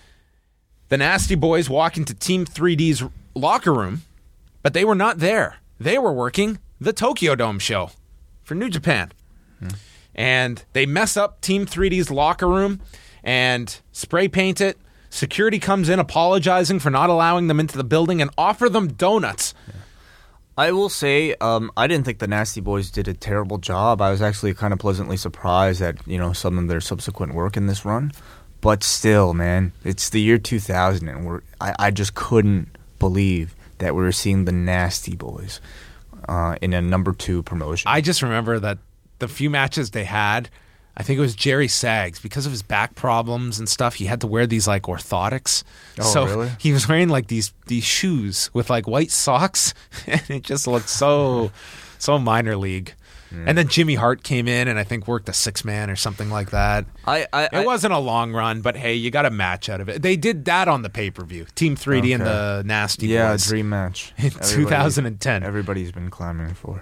The Nasty Boys walk into Team three D's locker room, but they were not there. They were working the Tokyo Dome show for New Japan. Hmm. And they mess up Team three D's locker room and spray paint it. Security comes in apologizing for not allowing them into the building and offer them donuts. Yeah. I will say, um, I didn't think the Nasty Boys did a terrible job. I was actually kind of pleasantly surprised at, you know, some of their subsequent work in this run. But still, man, it's the year two thousand, and we're I, I just couldn't believe that we were seeing the Nasty Boys uh, in a number two promotion. I just remember that the few matches they had, I think it was Jerry Sags, because of his back problems and stuff, he had to wear these like orthotics. Oh, so really? He was wearing like these these shoes with like white socks, and it just looked so so minor league. Mm. And then Jimmy Hart came in and I think worked a six man or something like that. I, I It I, wasn't a long run, but hey, you got a match out of it. They did that on the pay per view. Team three D okay. and the Nasty yeah, Boys. dream match in two thousand ten. Everybody's been clamoring for.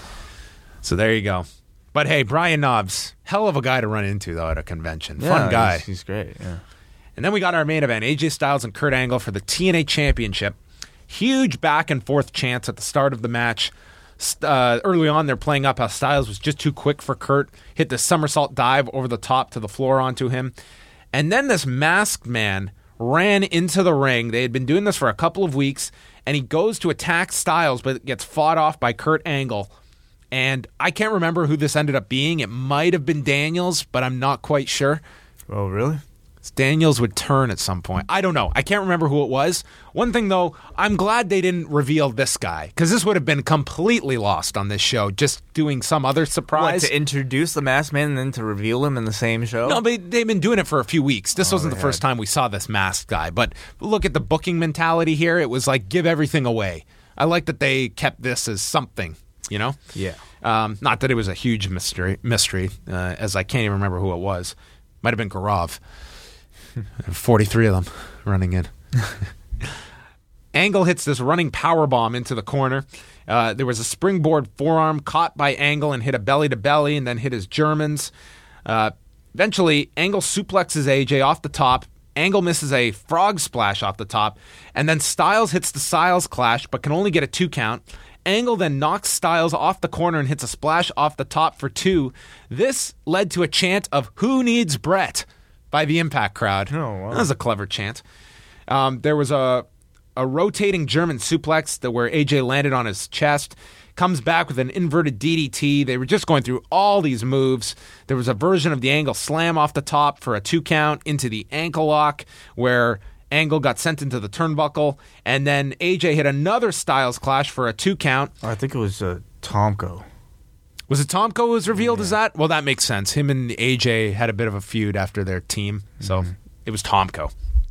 So there you go. But hey, Brian Knobs, hell of a guy to run into, though, at a convention. Yeah, Fun guy. He's, he's great, yeah. And then we got our main event, A J Styles and Kurt Angle for the T N A Championship. Huge back-and-forth chants at the start of the match. Uh, early on, they're playing up how Styles was just too quick for Kurt, hit the somersault dive over the top to the floor onto him. And then this masked man ran into the ring. They had been doing this for a couple of weeks, and he goes to attack Styles, but gets fought off by Kurt Angle. And I can't remember who this ended up being. It might have been Daniels, but I'm not quite sure. Oh, really? Daniels would turn at some point. I don't know. I can't remember who it was. One thing, though, I'm glad they didn't reveal this guy, because this would have been completely lost on this show, just doing some other surprise. What, to introduce the masked man and then to reveal him in the same show? No, but they've been doing it for a few weeks. This Oh, wasn't the they first had. time we saw this masked guy. But look at the booking mentality here. It was like, give everything away. I like that they kept this as something, you know? Yeah. Um, not that it was a huge mystery, mystery uh, as I can't even remember who it was. Might have been Garov. forty-three of them running in. Angle hits this running power bomb into the corner. Uh, there was a springboard forearm caught by Angle and hit a belly to belly and then hit his Germans. Uh, eventually, Angle suplexes A J off the top. Angle misses a frog splash off the top. And then Styles hits the Styles Clash but can only get a two count. Angle then knocks Styles off the corner and hits a splash off the top for two. This led to a chant of "Who needs Brett?" by the Impact crowd. Oh, wow. That was a clever chant. Um, there was a a rotating German suplex that where A J landed on his chest, comes back with an inverted D D T. They were just going through all these moves. There was a version of the Angle slam off the top for a two count into the ankle lock where Angle got sent into the turnbuckle, and then A J hit another Styles Clash for a two count. I think it was uh, Tomko. Was it Tomko who was revealed as that? Well, that makes sense. Him and A J had a bit of a feud after their team, so mm-hmm. it was Tomko.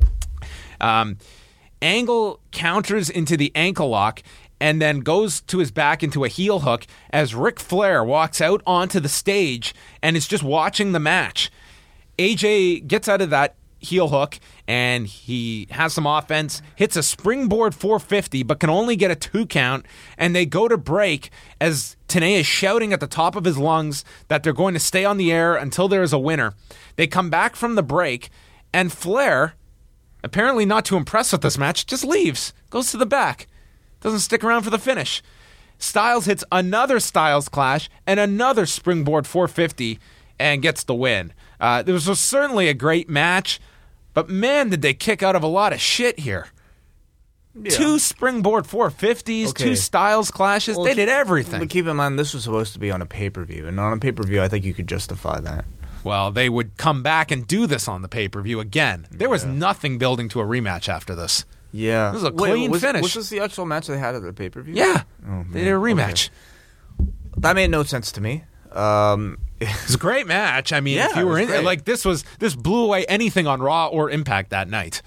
Um, Angle counters into the ankle lock and then goes to his back into a heel hook as Ric Flair walks out onto the stage and is just watching the match. A J gets out of that heel hook and he has some offense, hits a springboard four fifty but can only get a two count, and they go to break as Tenay is shouting at the top of his lungs that they're going to stay on the air until there is a winner. They come back from the break and Flair apparently not too impressed with this match, just leaves, goes to the back, doesn't stick around for the finish. Styles hits another Styles Clash and another Springboard four fifty and gets the win. Uh, this was certainly a great match, but man, did they kick out of a lot of shit here. Yeah. Two Springboard four fifties, okay. two Styles Clashes, well, they did everything. But keep in mind, this was supposed to be on a pay-per-view, and on a pay-per-view, I think you could justify that. Well, they would come back and do this on the pay-per-view again. There was yeah. nothing building to a rematch after this. Yeah. This was a clean Wait, was, finish. Was this the actual match they had at the pay-per-view? Yeah. Oh, they did a rematch. Okay. That made no sense to me. Um, it was a great match. I mean, yeah, if you were in great. like this was this blew away anything on Raw or Impact that night.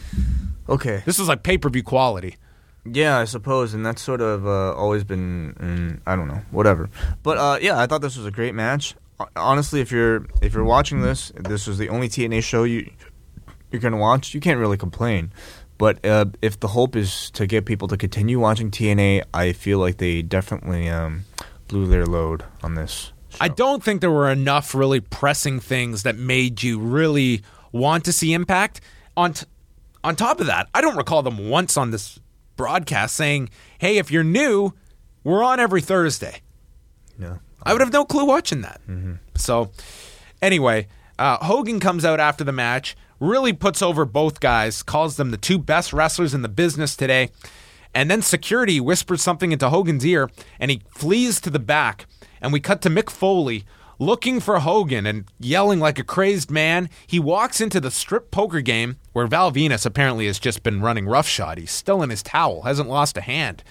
Okay. This was like pay-per-view quality. Yeah, I suppose, and that's sort of uh, always been, mm, I don't know, whatever. But uh, yeah, I thought this was a great match. Honestly, if you're if you're watching this, if this was the only T N A show you you're gonna watch, you can't really complain. But uh, if the hope is to get people to continue watching T N A, I feel like they definitely um, blew their load on this show. I don't think there were enough really pressing things that made you really want to see Impact. On t- on top of that, I don't recall them once on this broadcast saying, "Hey, if you're new, we're on every Thursday." Yeah. I would have no clue watching that. Mm-hmm. So, anyway, uh, Hogan comes out after the match, really puts over both guys, calls them the two best wrestlers in the business today, and then security whispers something into Hogan's ear, and he flees to the back. And we cut to Mick Foley looking for Hogan and yelling like a crazed man. He walks into the strip poker game where Val Venus apparently has just been running roughshod. He's still in his towel, hasn't lost a hand.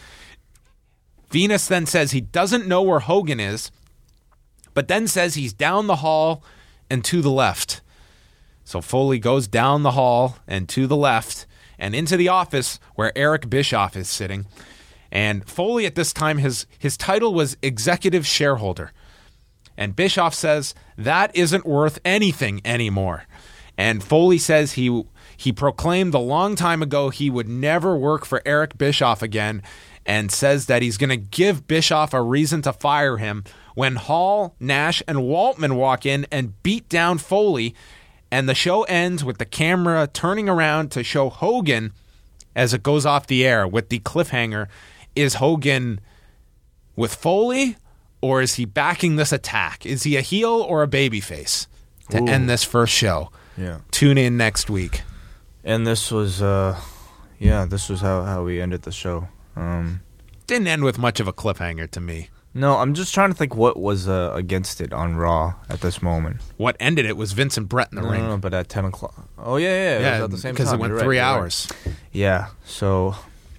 Venus then says he doesn't know where Hogan is, but then says he's down the hall and to the left. So Foley goes down the hall and to the left and into the office where Eric Bischoff is sitting. And Foley at this time, his, his title was executive shareholder. And Bischoff says that isn't worth anything anymore. And Foley says he he proclaimed a long time ago he would never work for Eric Bischoff again, and says that he's going to give Bischoff a reason to fire him when Hall, Nash, and Waltman walk in and beat down Foley, and the show ends with the camera turning around to show Hogan as it goes off the air with the cliffhanger. Is Hogan with Foley, or is he backing this attack? Is he a heel or a babyface to Ooh. end this first show? Yeah. Tune in next week. And this was, uh, yeah, this was how, how we ended the show. Um, Didn't end with much of a cliffhanger to me. No, I'm just trying to think what was uh, against it on Raw at this moment. What ended it was Vince and Brett in the no, ring. No, no, but at ten o'clock. Oh, yeah, yeah, it yeah, was at the same because time. it went You're three right, hours. Right. Yeah, so,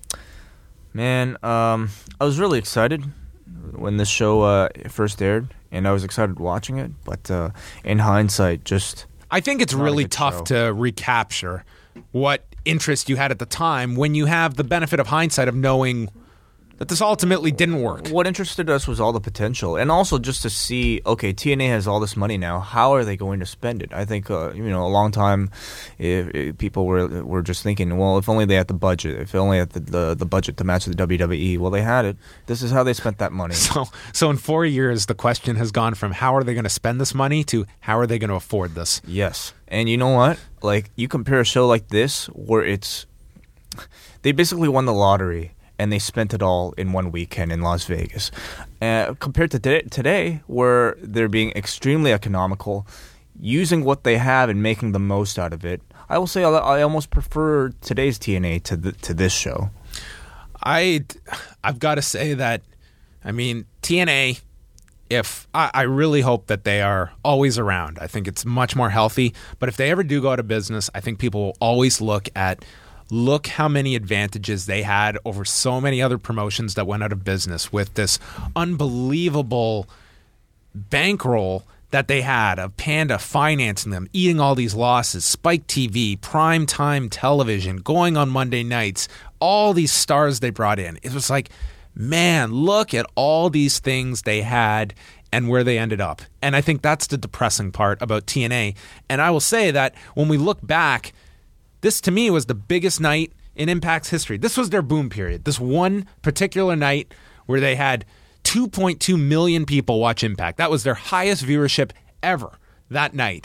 man, um, I was really excited when this show uh, first aired, and I was excited watching it, but uh, in hindsight, just... I think it's really tough show. to recapture what interest you had at the time when you have the benefit of hindsight of knowing that this ultimately didn't work. What interested us was all the potential, and also just to see, okay, T N A has all this money now. How are they going to spend it? I think, uh, you know, a long time, if, if people were were just thinking, well, if only they had the budget, if only had the, the the budget to match the W W E. Well, they had it. This is how they spent that money. So, so in four years, the question has gone from how are they going to spend this money to how are they going to afford this? Yes, and you know what? Like, you compare a show like this where it's they basically won the lottery. And they spent it all in one weekend in Las Vegas. Uh, compared to today, today, where they're being extremely economical, using what they have and making the most out of it. I will say I, I almost prefer today's T N A to the, to this show. I, I've got to say that, I mean, T N A, if I, I really hope that they are always around. I think it's much more healthy. But if they ever do go out of business, I think people will always look at Look how many advantages they had over so many other promotions that went out of business with this unbelievable bankroll that they had of Panda financing them, eating all these losses, Spike T V, primetime television, going on Monday nights, all these stars they brought in. It was like, man, look at all these things they had and where they ended up. And I think that's the depressing part about T N A. And I will say that when we look back, this, to me, was the biggest night in Impact's history. This was their boom period. This one particular night where they had two point two million people watch Impact. That was their highest viewership ever that night.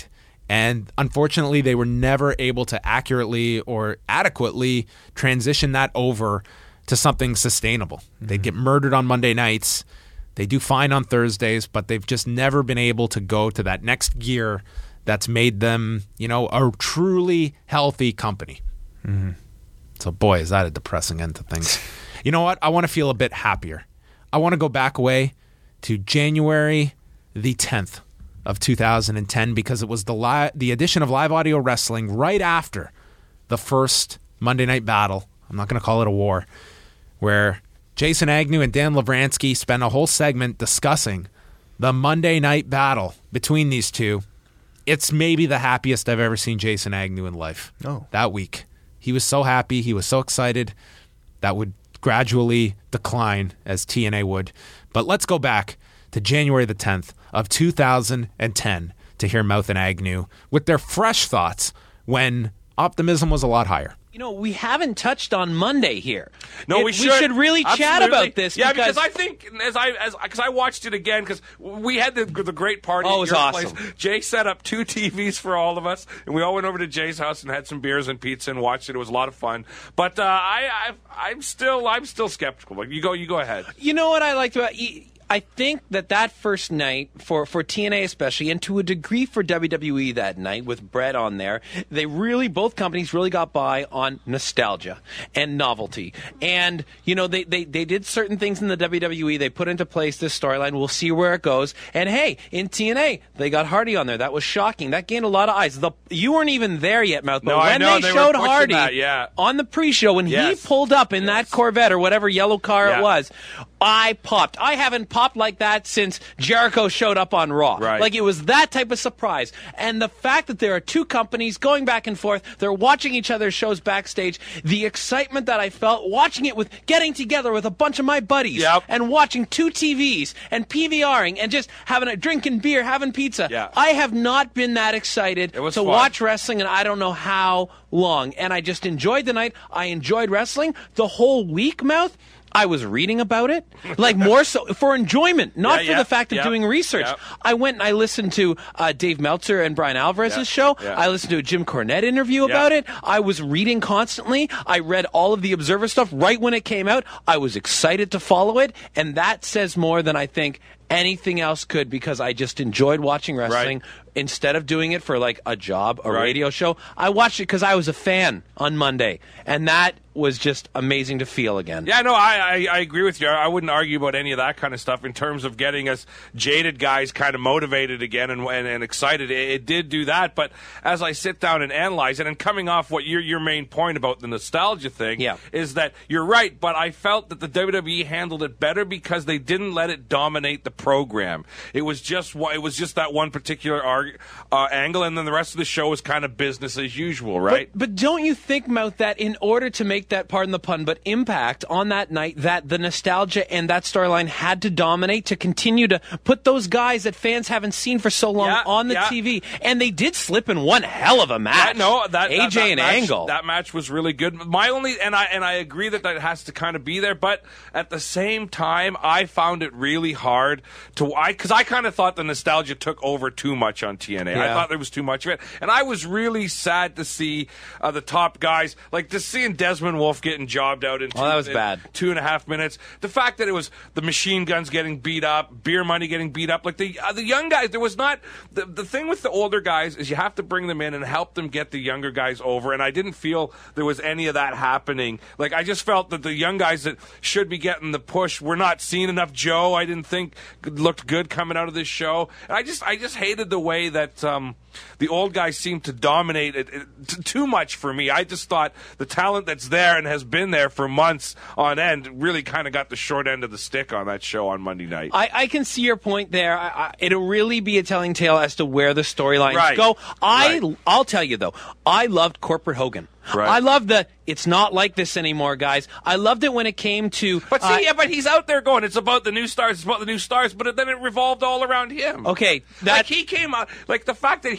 And unfortunately, they were never able to accurately or adequately transition that over to something sustainable. Mm-hmm. They'd get murdered on Monday nights. They do fine on Thursdays, but they've just never been able to go to that next gear that's made them, you know, a truly healthy company. Mm-hmm. So, boy, is that a depressing end to things. You know what? I want to feel a bit happier. I want to go back away to January the tenth of two thousand ten because it was the li- the edition of Live Audio Wrestling right after the first Monday Night Battle. I'm not going to call it a war, where Jason Agnew and Dan Lavransky spent a whole segment discussing the Monday Night Battle between these two. It's maybe the happiest I've ever seen Jason Agnew in life. Oh. That week. He was so happy. He was so excited. That would gradually decline as T N A would. But let's go back to January the tenth of two thousand ten to hear Mouth and Agnew with their fresh thoughts when optimism was a lot higher. You know, we haven't touched on Monday here. No, It- we should. We should really chat Absolutely. about this. Yeah, because, because I think as I as because I watched it again because we had the the great party. Oh, at it was your awesome. place. Jay set up two T Vs for all of us, and we all went over to Jay's house and had some beers and pizza and watched it. It was a lot of fun. But uh, I, I I'm still I'm still skeptical. Like, you go you go ahead. You know what I liked about e- I think that that first night, for, for T N A especially, and to a degree for W W E that night with Brett on there, they really, both companies really got by on nostalgia and novelty. And, you know, they, they, they did certain things in the W W E. They put into place this storyline. We'll see where it goes. And, hey, in T N A, they got Hardy on there. That was shocking. That gained a lot of eyes. The, you weren't even there yet, Mouth, but No, I when know. they, They were showed pushing Hardy that, yeah. on the pre-show, when Yes. he pulled up in that Corvette or whatever yellow car Yeah. it was, I popped. I haven't popped like that since Jericho showed up on Raw. Right. Like, it was that type of surprise. And the fact that there are two companies going back and forth, they're watching each other's shows backstage, the excitement that I felt watching it with getting together with a bunch of my buddies Yep. and watching two T Vs and PVRing and just having a drinking beer, having pizza. Yeah. I have not been that excited to was fun. watch wrestling and I don't know how long. And I just enjoyed the night. I enjoyed wrestling the whole week, Mouth. I was reading about it, like more so for enjoyment, not Yeah, for yeah, the fact of yeah, doing research. yeah. I went and I listened to uh, Dave Meltzer and Brian Alvarez's Yeah, show. yeah. I listened to a Jim Cornette interview Yeah. about it. I was reading constantly. I read all of the Observer stuff right when it came out. I was excited to follow it, and that says more than I think anything else could, because I just enjoyed watching wrestling. Right. Instead of doing it for like a job, a Right. radio show, I watched it because I was a fan on Monday, and that was just amazing to feel again. Yeah, no, I, I I agree with you. I wouldn't argue about any of that kind of stuff in terms of getting us jaded guys kind of motivated again and and, and excited. It, it did do that, but as I sit down and analyze it, and coming off what your your main point about the nostalgia thing, Yeah. is that you're right. But I felt that the W W E handled it better because they didn't let it dominate the program. It was just one- it was just that one particular arg- uh, angle, and then the rest of the show was kind of business as usual, right? But, but don't you think, Mouth, that in order to make that, pardon the pun, but impact on that night, that the nostalgia and that storyline had to dominate to continue to put those guys that fans haven't seen for so long Yeah, on the yeah. T V? And they did slip in one hell of a match. Yeah, no, that A J that, that and match, Angle. That match was really good. My only and I and I agree that that has to kind of be there, but at the same time, I found it really hard to I because I kind of thought the nostalgia took over too much on T N A. I Yeah. thought there was too much of it, and I was really sad to see uh, the top guys like just seeing Desmond Wolf getting jobbed out in two, Oh, that was in bad. two and a half minutes. The fact that it was the Machine Guns getting beat up, Beer Money getting beat up, like the uh, the young guys. There was not the the thing with the older guys is you have to bring them in and help them get the younger guys over, and I didn't feel there was any of that happening. Like I just felt that the young guys that should be getting the push were not seeing enough. Joe, I didn't think looked good coming out of this show, and I just I just hated the way that um, the old guys seemed to dominate it, it t- too much for me. I just thought the talent that's there and has been there for months on end really kind of got the short end of the stick on that show on Monday night. I, I can see your point there. I, I, it'll really be a telling tale as to where the storylines Right. go. I, Right. I'll tell you, though, I loved Corporate Hogan. Right. I loved the, it's not like this anymore, guys. I loved it when it came to... But see, uh, yeah, but he's out there going, it's about the new stars, it's about the new stars, but then it revolved all around him. Okay, that- Like, he came out, like, the fact that he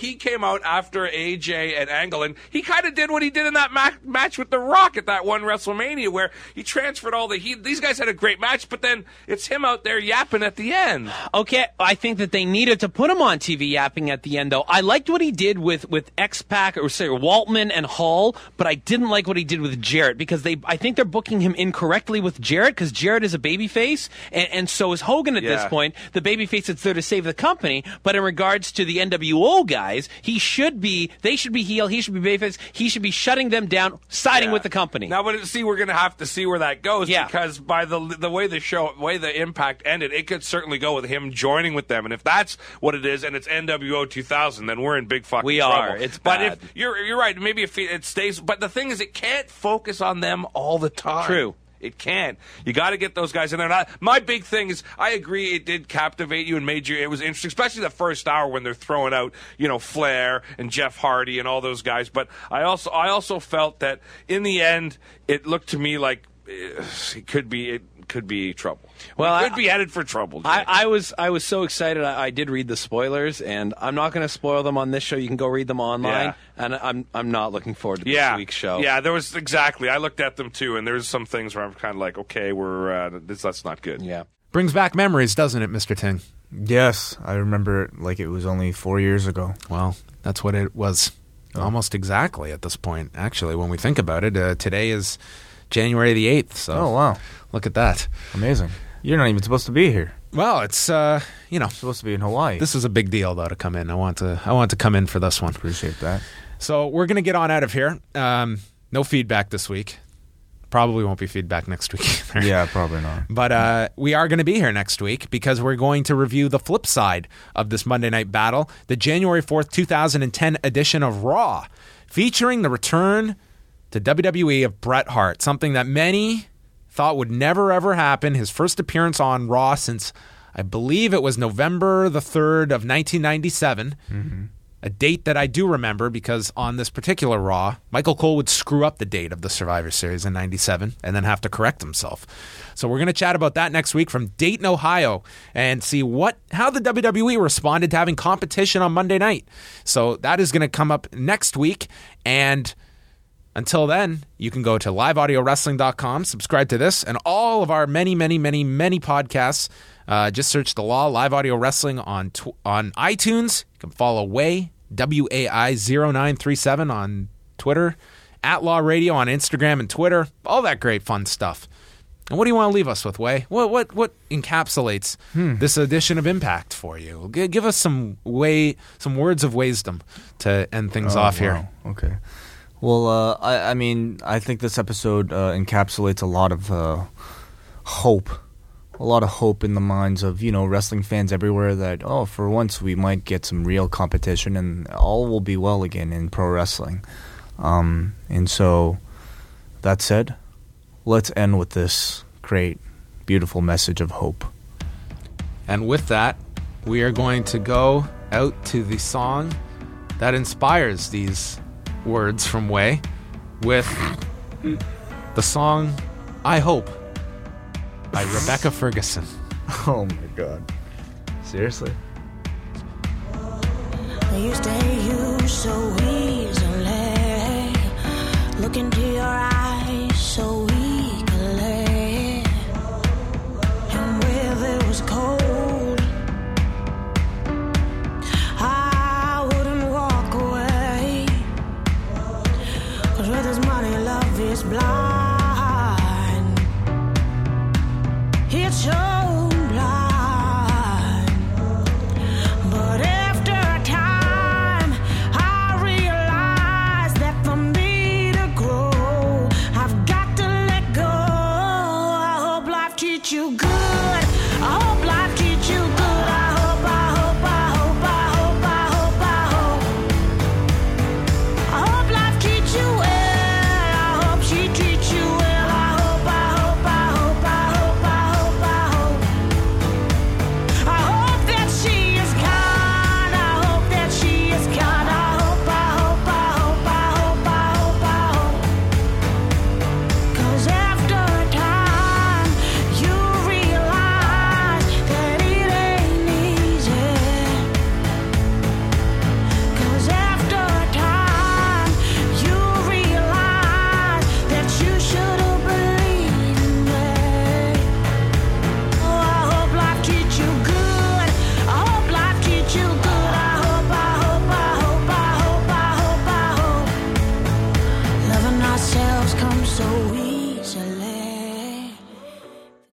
he came out after A J and Angle, and he kind of did what he did in that ma- match with The Rock at that one WrestleMania, where he transferred all the heat. These guys had a great match, but then it's him out there yapping at the end. Okay, I think that they needed to put him on T V yapping at the end, though. I liked what he did with, with X-Pac, or say Waltman and Hall, but I didn't like what he did with Jarrett, because they I think they're booking him incorrectly with Jarrett, because Jarrett is a babyface, and, and so is Hogan at Yeah. this point, the babyface that's there to save the company. But in regards to the N W O guys, he should be, they should be heel, he should be babyface, he should be shutting them down, siding Yeah. with the company. Now, but see, we're going to have to see where that goes, Yeah. because by the the way the show, way the Impact ended, it could certainly go with him joining with them. And if that's what it is, and it's N W O two thousand, then we're in big fucking We trouble. are. It's but bad. if you're you're right, maybe if it stays. But the thing is, it can't focus on them all the time. True. It can. You got to get those guys in there. Now, my big thing is, I agree, it did captivate you and made you. It was interesting, especially the first hour when they're throwing out, you know, Flair and Jeff Hardy and all those guys. But I also, I also felt that in the end, it looked to me like eh, it could be, it could be trouble. Well, it could I- be headed for trouble. I, I was I was so excited. I, I did read the spoilers, and I'm not going to spoil them on this show. You can go read them online, Yeah. and I'm I'm not looking forward to yeah, this week's show. Yeah, there was exactly. I looked at them too, and there's some things where I'm kind of like, okay, we're uh, this, that's not good. Yeah. Brings back memories, doesn't it, Mister Ting? Yes, I remember it like it was only four years ago. Well, that's what it was almost exactly at this point, actually, when we think about it. Uh, today is January the eighth, so Oh, wow. look at that. Amazing. You're not even supposed to be here. Well, it's, uh, you know. You're supposed to be in Hawaii. This is a big deal, though, to come in. I want to I want to come in for this one. Appreciate that. So we're going to get on out of here. Um, no feedback this week. Probably won't be feedback next week either. Yeah, probably not. But uh, we are going to be here next week because we're going to review the flip side of this Monday Night Battle, the January fourth, twenty ten edition of Raw, featuring the return to W W E of Bret Hart, something that many thought would never, ever happen. His first appearance on Raw since, I believe it was November the third of nineteen ninety-seven. Mm-hmm. A date that I do remember because on this particular Raw, Michael Cole would screw up the date of the Survivor Series in ninety-seven and then have to correct himself. So we're going to chat about that next week from Dayton, Ohio, and see what how the W W E responded to having competition on Monday night. So that is going to come up next week. And until then, you can go to live audio wrestling dot com, subscribe to this and all of our many, many, many, many podcasts. Uh, just search The Law, Live Audio Wrestling on tw- on iTunes. You can follow Way, W A I zero nine three seven on Twitter, at Law Radio on Instagram and Twitter, all that great fun stuff. And what do you want to leave us with, Way? What what what encapsulates Hmm. this edition of Impact for you? G- give us some way, some words of wisdom to end things Oh, off here. wow. Okay. Well, uh, I, I mean, I think this episode uh, encapsulates a lot of uh, hope. A lot of hope in the minds of, you know, wrestling fans everywhere that, oh, for once we might get some real competition and all will be well again in pro wrestling. Um, and so, that said, let's end with this great, beautiful message of hope. And with that, we are going to go out to the song that inspires these words from Way with the song I Hope by Rebecca Ferguson. Oh my God. Seriously? You stay you so easily. Look into your eyes.